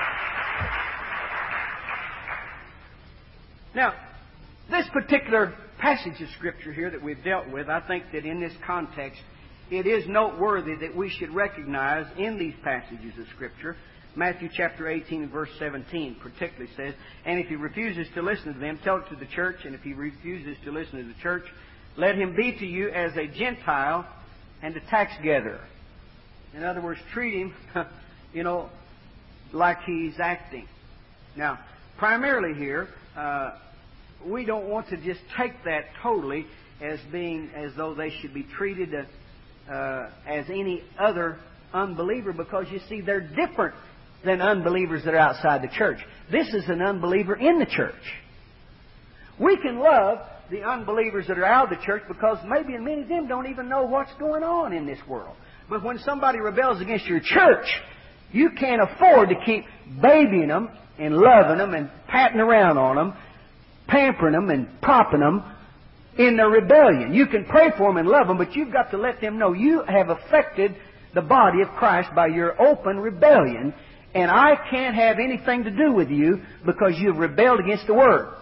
Now, this particular passage of Scripture here that we've dealt with, I think that in this context, it is noteworthy that we should recognize in these passages of Scripture, Matthew chapter eighteen and verse seventeen particularly says, and if he refuses to listen to them, tell it to the church, and if he refuses to listen to the church, let him be to you as a Gentile and a tax gatherer. In other words, treat him, you know, like he's acting. Now, primarily here, uh, we don't want to just take that totally as being as though they should be treated uh, uh, as any other unbeliever, because you see, they're different than unbelievers that are outside the church. This is an unbeliever in the church. We can love the unbelievers that are out of the church because maybe many of them don't even know what's going on in this world. But when somebody rebels against your church, you can't afford to keep babying them and loving them and patting around on them, pampering them and propping them in their rebellion. You can pray for them and love them, but you've got to let them know you have affected the body of Christ by your open rebellion, and I can't have anything to do with you because you've rebelled against the Word.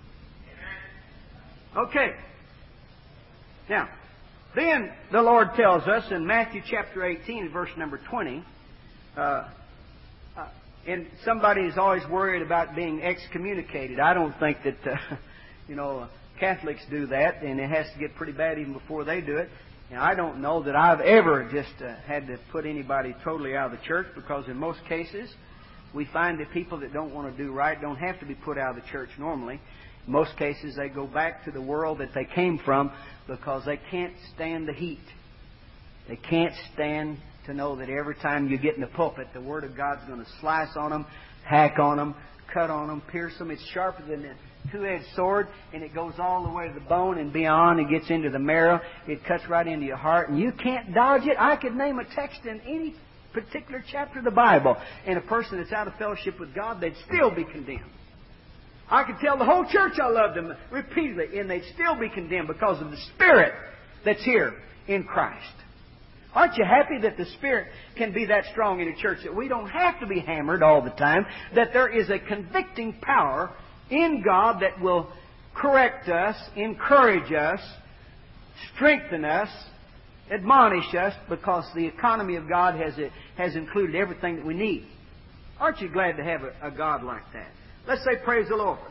Okay. Now, then the Lord tells us in Matthew chapter eighteen, verse number twenty, uh, uh, and somebody is always worried about being excommunicated. I don't think that, uh, you know, Catholics do that, and it has to get pretty bad even before they do it. And I don't know that I've ever just uh, had to put anybody totally out of the church, because in most cases we find that people that don't want to do right don't have to be put out of the church normally. In most cases they go back to the world that they came from because they can't stand the heat. They can't stand to know that every time you get in the pulpit, the Word of God's going to slice on them, hack on them, cut on them, pierce them. It's sharper than a two-edged sword, and it goes all the way to the bone and beyond. It gets into the marrow. It cuts right into your heart, and you can't dodge it. I could name a text in any particular chapter of the Bible, and a person that's out of fellowship with God, they'd still be condemned. I could tell the whole church I loved them repeatedly, and they'd still be condemned because of the Spirit that's here in Christ. Aren't you happy that the Spirit can be that strong in a church, that we don't have to be hammered all the time, that there is a convicting power in God that will correct us, encourage us, strengthen us, admonish us, because the economy of God has has included everything that we need. Aren't you glad to have a, a God like that? Let's say praise the Lord.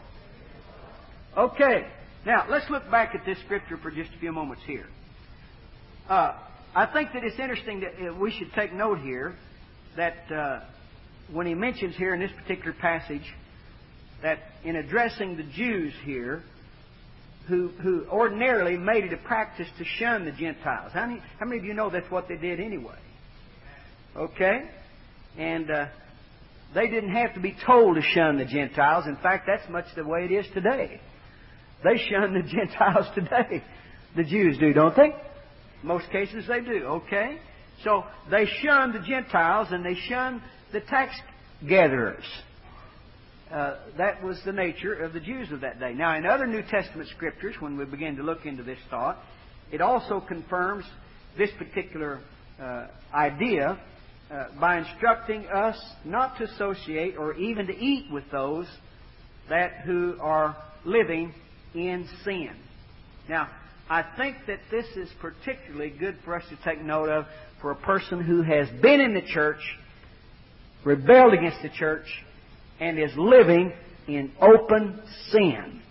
Okay. Now, let's look back at this Scripture for just a few moments here. Uh, I think that it's interesting that we should take note here that uh, when he mentions here in this particular passage that in addressing the Jews here, who who ordinarily made it a practice to shun the Gentiles. How many, how many of you know that's what they did anyway? Okay? And uh, they didn't have to be told to shun the Gentiles. In fact, that's much the way it is today. They shun the Gentiles today. The Jews do, don't they? Most cases they do, okay? So they shun the Gentiles and they shun the tax gatherers. Uh, that was the nature of the Jews of that day. Now, in other New Testament Scriptures, when we begin to look into this thought, it also confirms this particular uh, idea uh, by instructing us not to associate or even to eat with those that who are living in sin. Now, I think that this is particularly good for us to take note of for a person who has been in the church, rebelled against the church, and is living in open sin.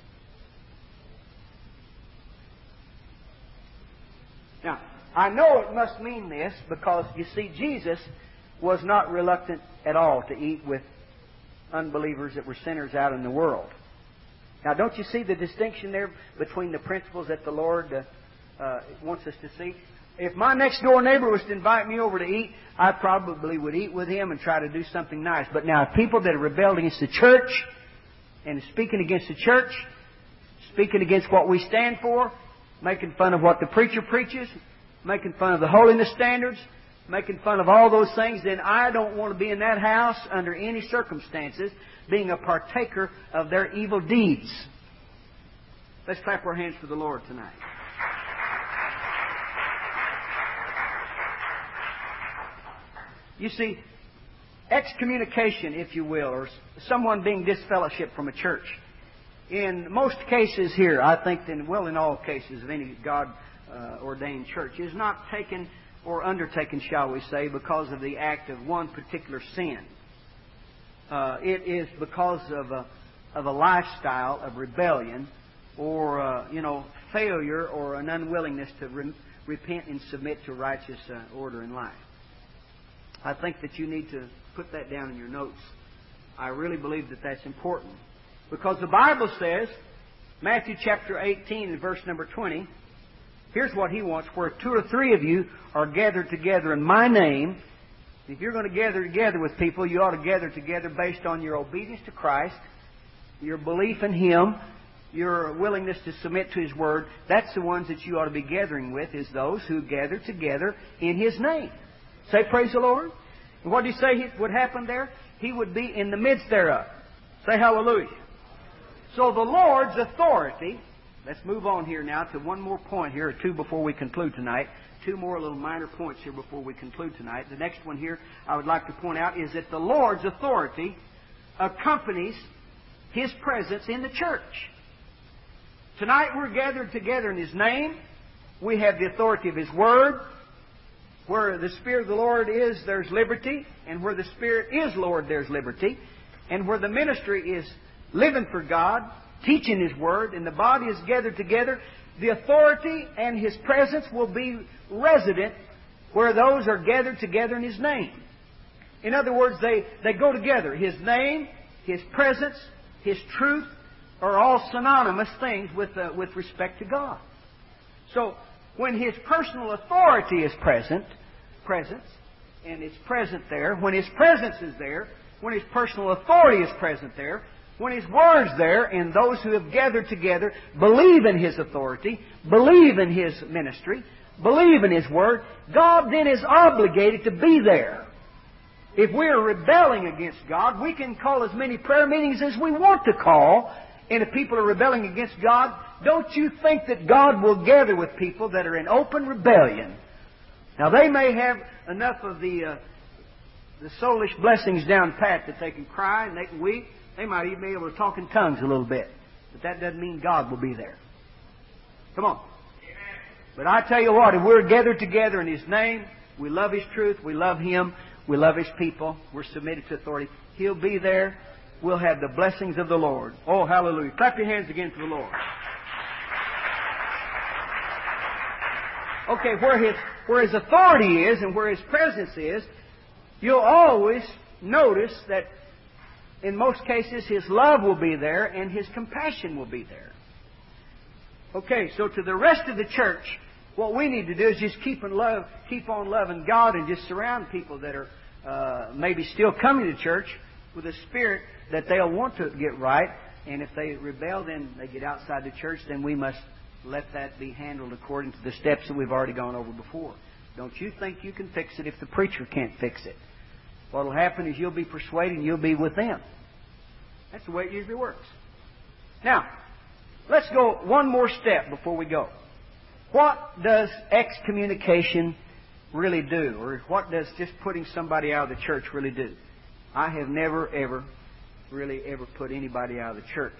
Now, I know it must mean this because, you see, Jesus was not reluctant at all to eat with unbelievers that were sinners out in the world. Now, don't you see the distinction there between the principles that the Lord uh, uh, wants us to see? If my next door neighbor was to invite me over to eat, I probably would eat with him and try to do something nice. But now, if people that are rebelled against the church and speaking against the church, speaking against what we stand for, making fun of what the preacher preaches, making fun of the holiness standards, making fun of all those things, then I don't want to be in that house under any circumstances, being a partaker of their evil deeds. Let's clap our hands for the Lord tonight. You see, excommunication, if you will, or someone being disfellowshipped from a church, in most cases here, I think, in, well, in all cases of any God-ordained uh, church, is not taken or undertaken, shall we say, because of the act of one particular sin. Uh, it is because of a, of a lifestyle of rebellion or, uh, you know, failure or an unwillingness to re- repent and submit to righteous uh, order in life. I think that you need to put that down in your notes. I really believe that that's important. Because the Bible says, Matthew chapter eighteen and verse number twenty, here's what He wants: where two or three of you are gathered together in My name. If you're going to gather together with people, you ought to gather together based on your obedience to Christ, your belief in Him, your willingness to submit to His Word. That's the ones that you ought to be gathering with, is those who gather together in His name. Say, praise the Lord. And what did He say would happen there? He would be in the midst thereof. Say hallelujah. So the Lord's authority, let's move on here now to one more point here, or two before we conclude tonight. Two more little minor points here before we conclude tonight. The next one here I would like to point out is that the Lord's authority accompanies His presence in the church. Tonight we're gathered together in His name. We have the authority of His Word. Where the Spirit of the Lord is, there's liberty. And where the Spirit is Lord, there's liberty. And where the ministry is living for God, teaching His Word, and the body is gathered together, the authority and His presence will be resident where those are gathered together in His name. In other words, they, they go together. His name, His presence, His truth are all synonymous things with, uh, with respect to God. So, when His personal authority is present, presence, and it's present there, when His presence is there, when His personal authority is present there, when His Word's there, and those who have gathered together believe in His authority, believe in His ministry, believe in His Word, God then is obligated to be there. If we are rebelling against God, we can call as many prayer meetings as we want to call, and if people are rebelling against God, don't you think that God will gather with people that are in open rebellion? Now, they may have enough of the uh, the soulish blessings down pat that they can cry and they can weep. They might even be able to talk in tongues a little bit. But that doesn't mean God will be there. Come on. Amen. But I tell you what, if we're gathered together in His name, we love His truth, we love Him, we love His people, we're submitted to authority, He'll be there. We'll have the blessings of the Lord. Oh, hallelujah. Clap your hands again to the Lord. Okay, where His, where His authority is and where His presence is, you'll always notice that in most cases His love will be there and His compassion will be there. Okay, so to the rest of the church, what we need to do is just keep in love, keep on loving God and just surround people that are uh, maybe still coming to church with a spirit that they'll want to get right. And if they rebel, then they get outside the church, then we must let that be handled according to the steps that we've already gone over before. Don't you think you can fix it if the preacher can't fix it? What will happen is you'll be persuaded and you'll be with them. That's the way it usually works. Now, let's go one more step before we go. What does excommunication really do? Or what does just putting somebody out of the church really do? I have never, ever, really ever put anybody out of the church.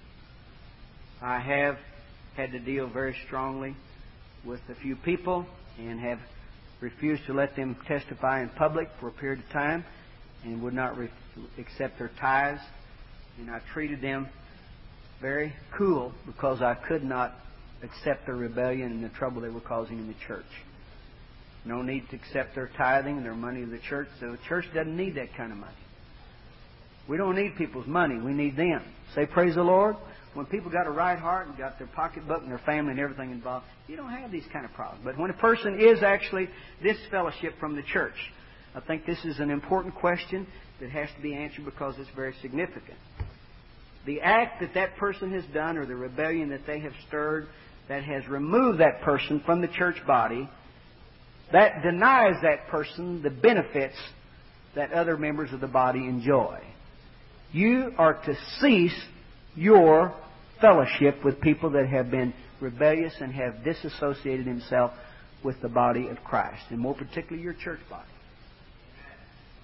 I have had to deal very strongly with a few people and have refused to let them testify in public for a period of time and would not re- accept their tithes. And I treated them very cool because I could not accept their rebellion and the trouble they were causing in the church. No need to accept their tithing and their money of the church. So the church doesn't need that kind of money. We don't need people's money. We need them. Say, praise the Lord. When people got a right heart and got their pocketbook and their family and everything involved, you don't have these kind of problems. But when a person is actually disfellowship from the church, I think this is an important question that has to be answered because it's very significant. The act that that person has done or the rebellion that they have stirred that has removed that person from the church body, that denies that person the benefits that other members of the body enjoy. You are to cease your fellowship with people that have been rebellious and have disassociated themselves with the body of Christ, and more particularly your church body.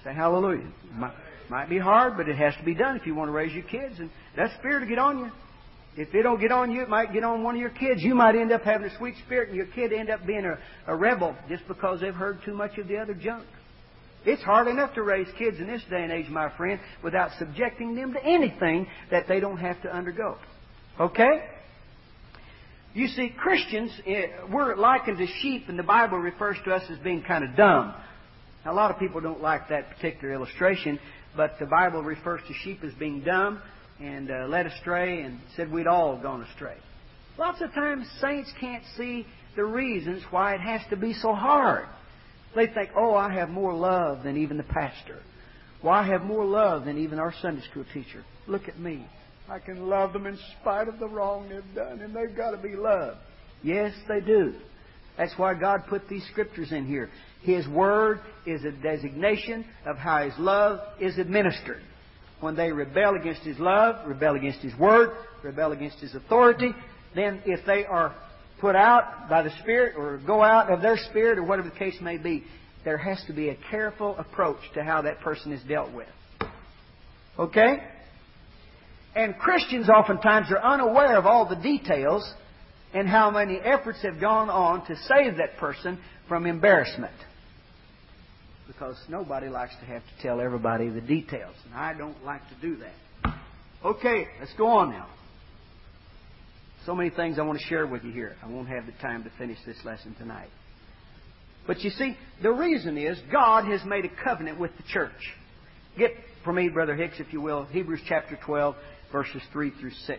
Say hallelujah. Might, might be hard, but it has to be done if you want to raise your kids. And that spirit will get on you. If it don't get on you, it might get on one of your kids. You might end up having a sweet spirit, and your kid end up being a, a rebel just because they've heard too much of the other junk. It's hard enough to raise kids in this day and age, my friend, without subjecting them to anything that they don't have to undergo. Okay? You see, Christians, we're likened to sheep, and the Bible refers to us as being kind of dumb. Now, a lot of people don't like that particular illustration, but the Bible refers to sheep as being dumb and uh, led astray, and said we'd all gone astray. Lots of times, saints can't see the reasons why it has to be so hard. They think, oh, I have more love than even the pastor. Well, I have more love than even our Sunday school teacher. Look at me. I can love them in spite of the wrong they've done, and they've got to be loved. Yes, they do. That's why God put these scriptures in here. His Word is a designation of how His love is administered. When they rebel against His love, rebel against His Word, rebel against His authority, then if they are put out by the Spirit or go out of their spirit or whatever the case may be, there has to be a careful approach to how that person is dealt with. Okay? And Christians oftentimes are unaware of all the details and how many efforts have gone on to save that person from embarrassment. Because nobody likes to have to tell everybody the details. And I don't like to do that. Okay, let's go on now. So many things I want to share with you here. I won't have the time to finish this lesson tonight. But you see, the reason is God has made a covenant with the church. Get for me, Brother Hicks, if you will, Hebrews chapter twelve, verses three through six.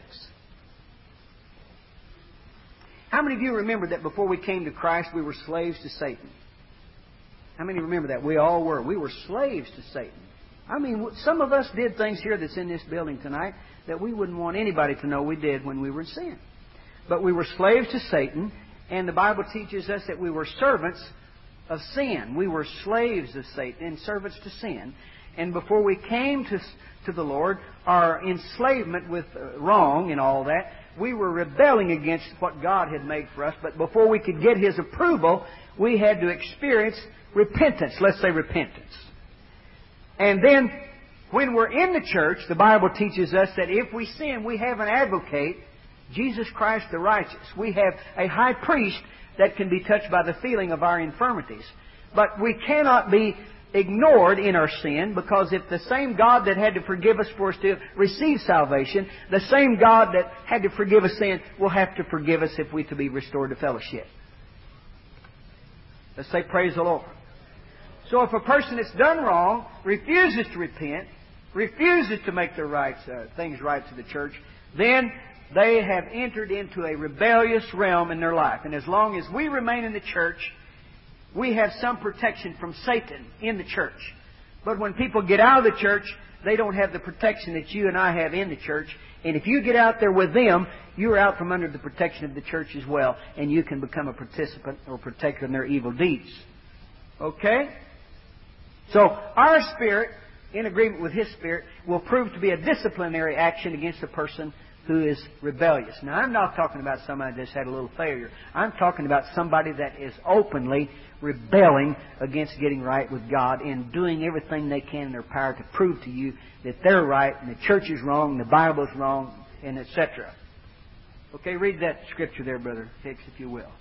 How many of you remember that before we came to Christ, we were slaves to Satan? How many remember that? We all were. We were slaves to Satan. I mean, some of us did things here that's in this building tonight that we wouldn't want anybody to know we did when we were in sin. But we were slaves to Satan, and the Bible teaches us that we were servants of sin. We were slaves of Satan and servants to sin. And before we came to, to the Lord, our enslavement with wrong and all that, we were rebelling against what God had made for us. But before we could get His approval, we had to experience repentance. Let's say repentance. And then, when we're in the church, the Bible teaches us that if we sin, we have an advocate, Jesus Christ the righteous. We have a high priest that can be touched by the feeling of our infirmities. But we cannot be ignored in our sin, because if the same God that had to forgive us for us to receive salvation, the same God that had to forgive us sin will have to forgive us if we to be restored to fellowship. Let's say praise the Lord. So if a person that's done wrong refuses to repent, refuses to make their rights, uh, things right to the church, then they have entered into a rebellious realm in their life. And as long as we remain in the church, we have some protection from Satan in the church. But when people get out of the church, they don't have the protection that you and I have in the church. And if you get out there with them, you're out from under the protection of the church as well. And you can become a participant or partaker in their evil deeds. Okay? So our spirit, in agreement with His Spirit, will prove to be a disciplinary action against a person who is rebellious. Now, I'm not talking about somebody that's had a little failure. I'm talking about somebody that is openly rebelling against getting right with God and doing everything they can in their power to prove to you that they're right and the church is wrong and the Bible is wrong, and et cetera. Okay, read that scripture there, Brother Hicks, if you will.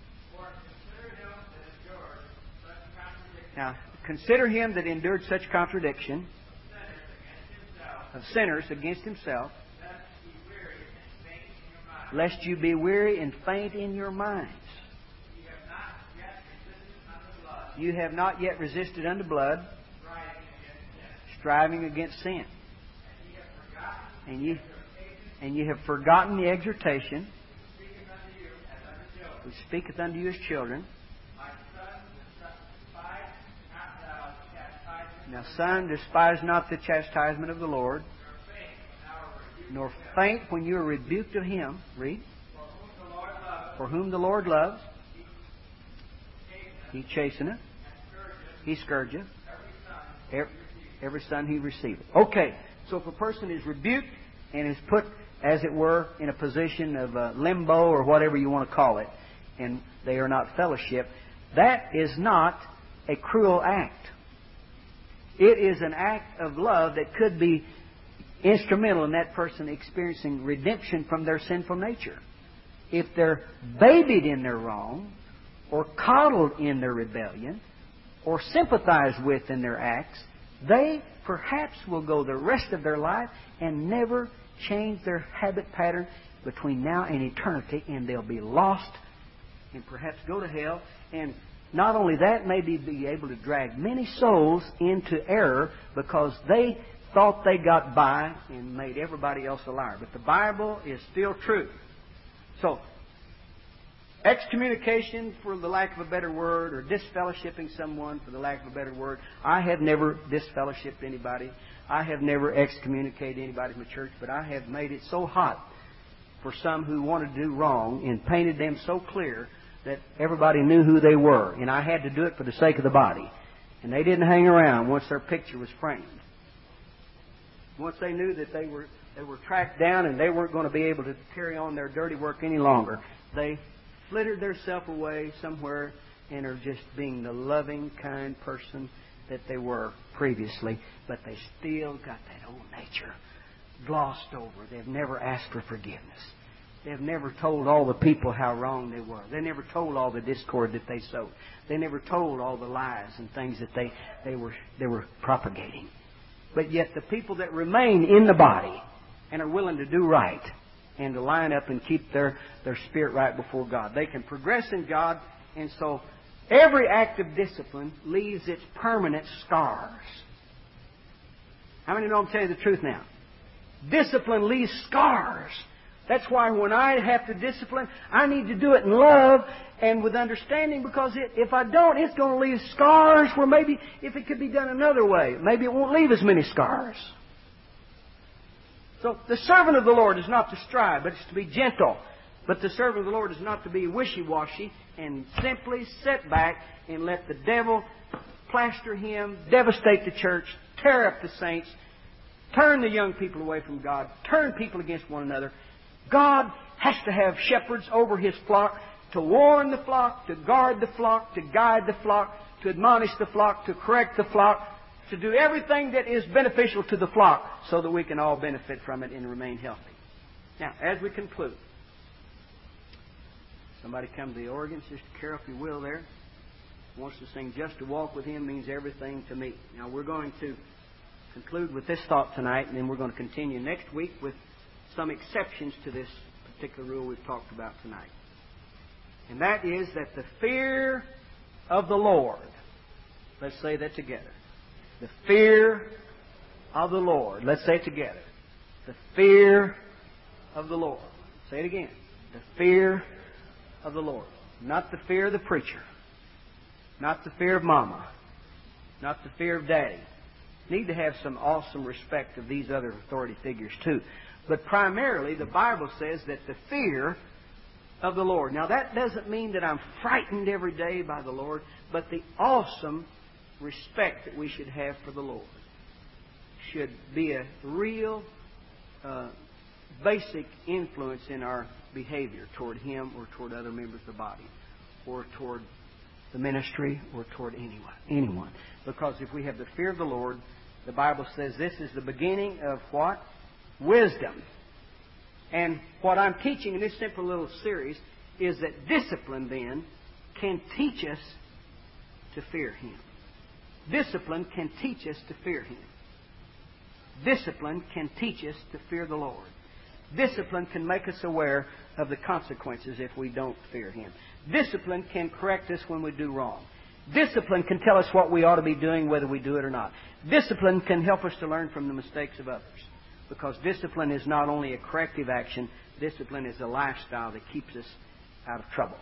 Now, consider him that endured such contradiction of sinners against himself, lest you be weary and faint in your minds. You have not yet resisted unto blood, striving against sin. And you, and you have forgotten the exhortation which speaketh unto you as children. Now, son, despise not the chastisement of the Lord, nor faint when you are rebuked of Him. Read. For whom the Lord loves, He chasteneth, He scourgeth, every, every son He receiveth. Okay, so if a person is rebuked and is put, as it were, in a position of uh, limbo or whatever you want to call it, and they are not fellowship, that is not a cruel act. It is an act of love that could be instrumental in that person experiencing redemption from their sinful nature. If they're babied in their wrong, or coddled in their rebellion, or sympathized with in their acts, they perhaps will go the rest of their life and never change their habit pattern between now and eternity, and they'll be lost and perhaps go to hell. And not only that, maybe be able to drag many souls into error because they thought they got by and made everybody else a liar. But the Bible is still true. So, excommunication, for the lack of a better word, or disfellowshipping someone, for the lack of a better word. I have never disfellowshipped anybody. I have never excommunicated anybody from the church, but I have made it so hot for some who wanted to do wrong and painted them so clear that everybody knew who they were. And I had to do it for the sake of the body. And they didn't hang around once their picture was framed. Once they knew that they were they were tracked down and they weren't going to be able to carry on their dirty work any longer, they flittered themselves away somewhere and are just being the loving, kind person that they were previously. But they still got that old nature glossed over. They've never asked for forgiveness. They've never told all the people how wrong they were. They never told all the discord that they sowed. They never told all the lies and things that they, they were they were propagating. But yet the people that remain in the body and are willing to do right and to line up and keep their, their spirit right before God, they can progress in God. And so every act of discipline leaves its permanent scars. How many know I'm telling you the truth now? Discipline leaves scars. That's why when I have to discipline, I need to do it in love and with understanding, because it, if I don't, it's going to leave scars where maybe if it could be done another way, maybe it won't leave as many scars. So the servant of the Lord is not to strive, but it's to be gentle. But the servant of the Lord is not to be wishy-washy and simply sit back and let the devil plaster him, devastate the church, tear up the saints, turn the young people away from God, turn people against one another. God has to have shepherds over His flock to warn the flock, to guard the flock, to guide the flock, to admonish the flock, to correct the flock, to do everything that is beneficial to the flock so that we can all benefit from it and remain healthy. Now, as we conclude, somebody come to the organ, Sister Carol, if you will there. Wants to sing Just to Walk with Him Means Everything to Me. Now, we're going to conclude with this thought tonight, and then we're going to continue next week with some exceptions to this particular rule we've talked about tonight. And that is that the fear of the Lord, let's say that together. The fear of the Lord. Let's say it together. The fear of the Lord. Say it again. The fear of the Lord. Not the fear of the preacher. Not the fear of Mama. Not the fear of Daddy. Need to have some awesome respect of these other authority figures too. But primarily, the Bible says that the fear of the Lord. Now, that doesn't mean that I'm frightened every day by the Lord, but the awesome respect that we should have for the Lord should be a real uh, basic influence in our behavior toward Him or toward other members of the body or toward the ministry or toward anyone. anyone. Because if we have the fear of the Lord, the Bible says this is the beginning of what? Wisdom. And what I'm teaching in this simple little series is that discipline then can teach us to fear Him. Discipline can teach us to fear Him. Discipline can teach us to fear the Lord. Discipline can make us aware of the consequences if we don't fear Him. Discipline can correct us when we do wrong. Discipline can tell us what we ought to be doing, whether we do it or not. Discipline can help us to learn from the mistakes of others. Because discipline is not only a corrective action, discipline is a lifestyle that keeps us out of trouble.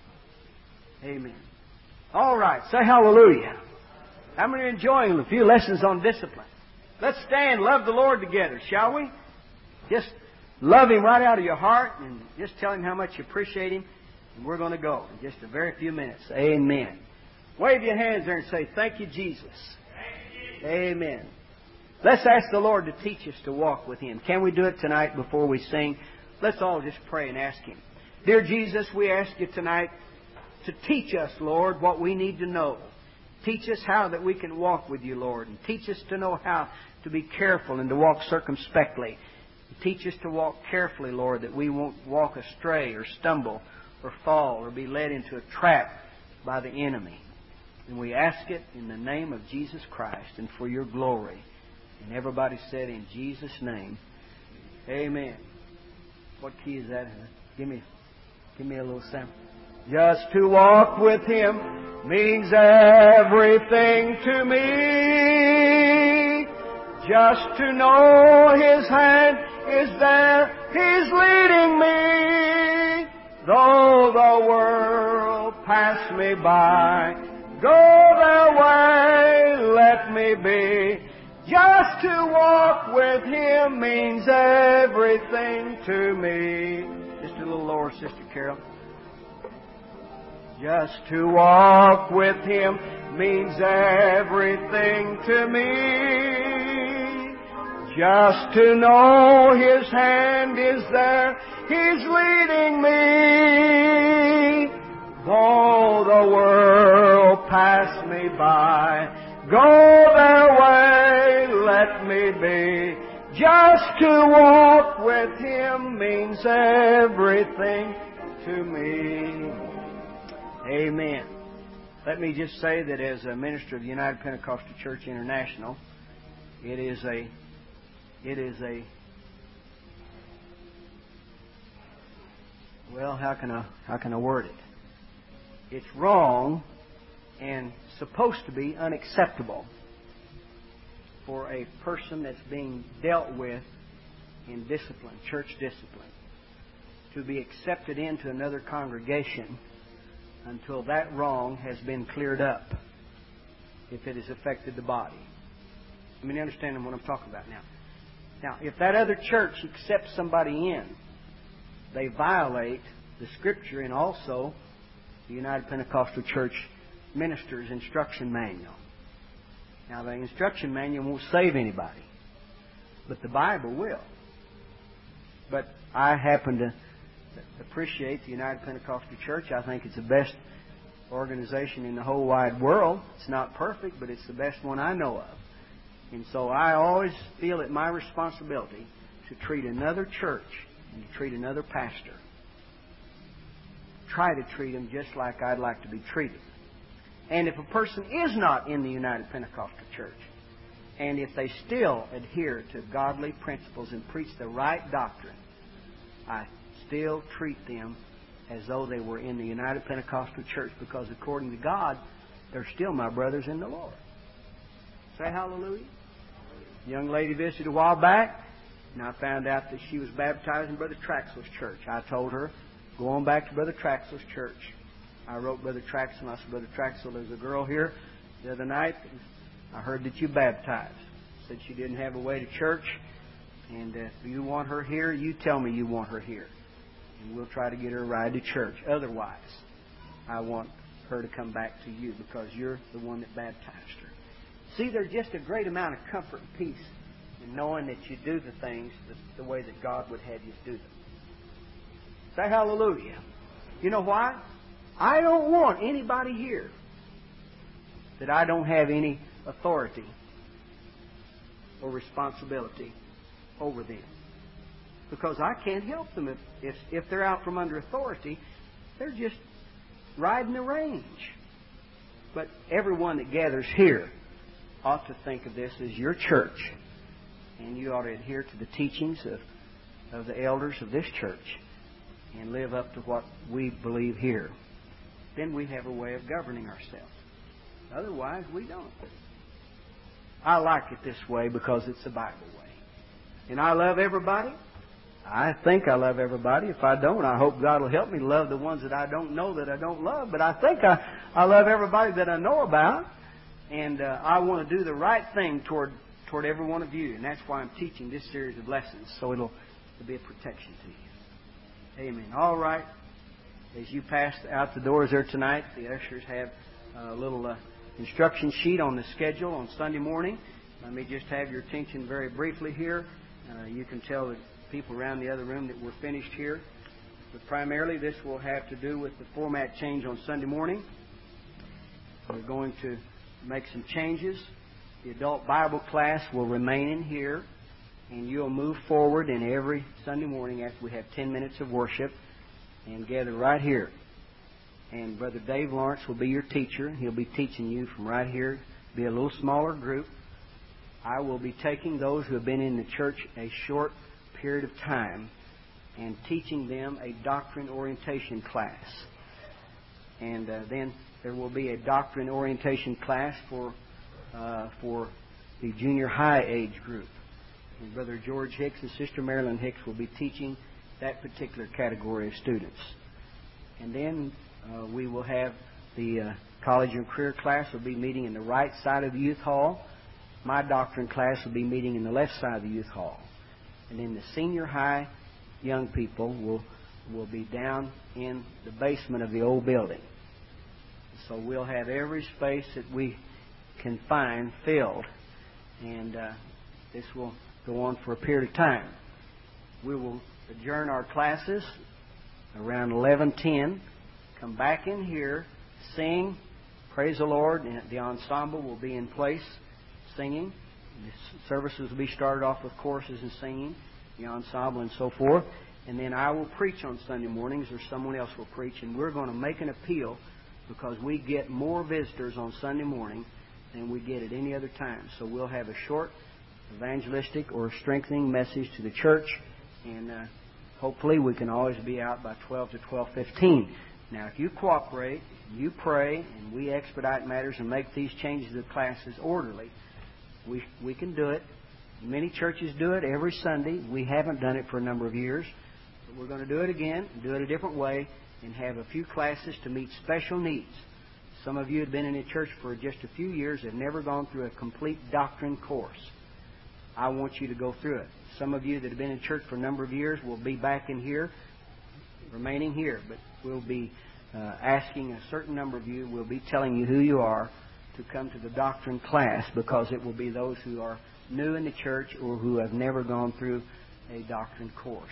Amen. All right, say hallelujah. How many are enjoying a few lessons on discipline? Let's stand, love the Lord together, shall we? Just love Him right out of your heart and just tell Him how much you appreciate Him. And we're going to go in just a very few minutes. Amen. Wave your hands there and say, thank you, Jesus. Thank you. Amen. Let's ask the Lord to teach us to walk with Him. Can we do it tonight before we sing? Let's all just pray and ask Him. Dear Jesus, we ask You tonight to teach us, Lord, what we need to know. Teach us how that we can walk with You, Lord. And teach us to know how to be careful and to walk circumspectly. Teach us to walk carefully, Lord, that we won't walk astray or stumble or fall or be led into a trap by the enemy. And we ask it in the name of Jesus Christ and for Your glory. And everybody said, in Jesus' name, amen. What key is that? Give me, give me a little sample. Just to walk with Him means everything to me. Just to know His hand is there, He's leading me. Though the world pass me by, go their way, let me be. Just to walk with Him means everything to me. Just a little lower, Sister Carol. Just to walk with Him means everything to me. Just to know His hand is there, He's leading me. Though the world pass me by, go their way, let me be. Just to walk with Him means everything to me. Amen. Let me just say that as a minister of the United Pentecostal Church International, it is a, it is a, well, how can I, how can I word it? It's wrong and supposed to be unacceptable for a person that's being dealt with in discipline, church discipline, to be accepted into another congregation until that wrong has been cleared up, if it has affected the body. I mean, you understand what I'm talking about now. Now, if that other church accepts somebody in, they violate the Scripture and also the United Pentecostal Church Minister's Instruction Manual. Now, the Instruction Manual won't save anybody, but the Bible will. But I happen to appreciate the United Pentecostal Church. I think it's the best organization in the whole wide world. It's not perfect, but it's the best one I know of. And so I always feel it my responsibility to treat another church and to treat another pastor. Try to treat them just like I'd like to be treated. And if a person is not in the United Pentecostal Church, and if they still adhere to godly principles and preach the right doctrine, I still treat them as though they were in the United Pentecostal Church, because according to God, they're still my brothers in the Lord. Say hallelujah. A young lady visited a while back, and I found out that she was baptized in Brother Traxler's church. I told her, go on back to Brother Traxler's church. I wrote Brother Traxler, and I said, Brother Traxler, there's a girl here the other night, and I heard that you baptized. Said she didn't have a way to church, and if you want her here, you tell me you want her here. And we'll try to get her a ride to church. Otherwise, I want her to come back to you because you're the one that baptized her. See, there's just a great amount of comfort and peace in knowing that you do the things the, the way that God would have you do them. Say hallelujah. You know why? I don't want anybody here that I don't have any authority or responsibility over them. Because I can't help them if, if, if they're out from under authority. They're just riding the range. But everyone that gathers here ought to think of this as your church. And you ought to adhere to the teachings of, of the elders of this church and live up to what we believe here. Then we have a way of governing ourselves. Otherwise, we don't. I like it this way because it's the Bible way. And I love everybody. I think I love everybody. If I don't, I hope God will help me love the ones that I don't know that I don't love. But I think I, I love everybody that I know about. And uh, I want to do the right thing toward toward every one of you. And that's why I'm teaching this series of lessons. So it'll, it'll be a protection to you. Amen. All right. As you pass out the doors there tonight, the ushers have a little uh, instruction sheet on the schedule on Sunday morning. Let me just have your attention very briefly here. Uh, you can tell the people around the other room that we're finished here. But primarily this will have to do with the format change on Sunday morning. We're going to make some changes. The adult Bible class will remain in here, and you'll move forward in every Sunday morning after we have ten minutes of worship and gather right here. And Brother Dave Lawrence will be your teacher. He'll be teaching you from right here. Be a little smaller group. I will be taking those who have been in the church a short period of time and teaching them a doctrine orientation class. And uh, then there will be a doctrine orientation class for uh, for the junior high age group. And Brother George Hicks and Sister Marilyn Hicks will be teaching that particular category of students. And then uh, we will have the uh, college and career class will be meeting in the right side of the youth hall. My doctrine class will be meeting in the left side of the youth hall. And then the senior high young people will will be down in the basement of the old building. So we'll have every space that we can find filled. And uh, this will go on for a period of time. We will adjourn our classes around eleven ten. Come back in here, sing, praise the Lord, and the ensemble will be in place singing. The services will be started off with choruses and singing, the ensemble and so forth. And then I will preach on Sunday mornings, or someone else will preach, and we're going to make an appeal because we get more visitors on Sunday morning than we get at any other time. So we'll have a short evangelistic or strengthening message to the church, and uh, hopefully we can always be out by twelve to twelve fifteen. Now, if you cooperate, you pray, and we expedite matters and make these changes to the classes orderly, we we can do it. Many churches do it every Sunday. We haven't done it for a number of years. But we're going to do it again, do it a different way, and have a few classes to meet special needs. Some of you have been in the church for just a few years, have never gone through a complete doctrine course. I want you to go through it. Some of you that have been in church for a number of years will be back in here, remaining here, but we'll be uh, asking a certain number of you, we'll be telling you who you are to come to the doctrine class, because it will be those who are new in the church or who have never gone through a doctrine course.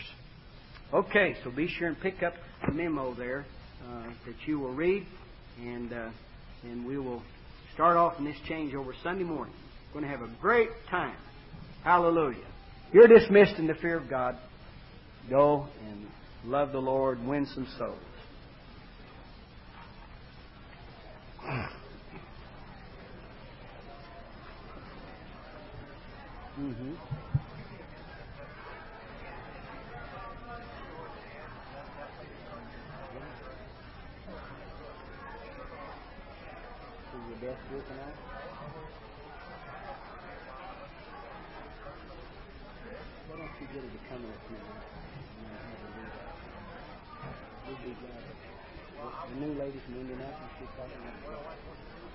Okay, so be sure and pick up the memo there uh, that you will read, and uh, and we will start off in this changeover Sunday morning. We're going to have a great time. Hallelujah. You're dismissed in the fear of God. Go and love the Lord, win some souls. Mm-hmm. So your best do tonight? Why don't you get her to come up here and have her do that? We'll be glad. The new lady from Indianapolis, she's talking about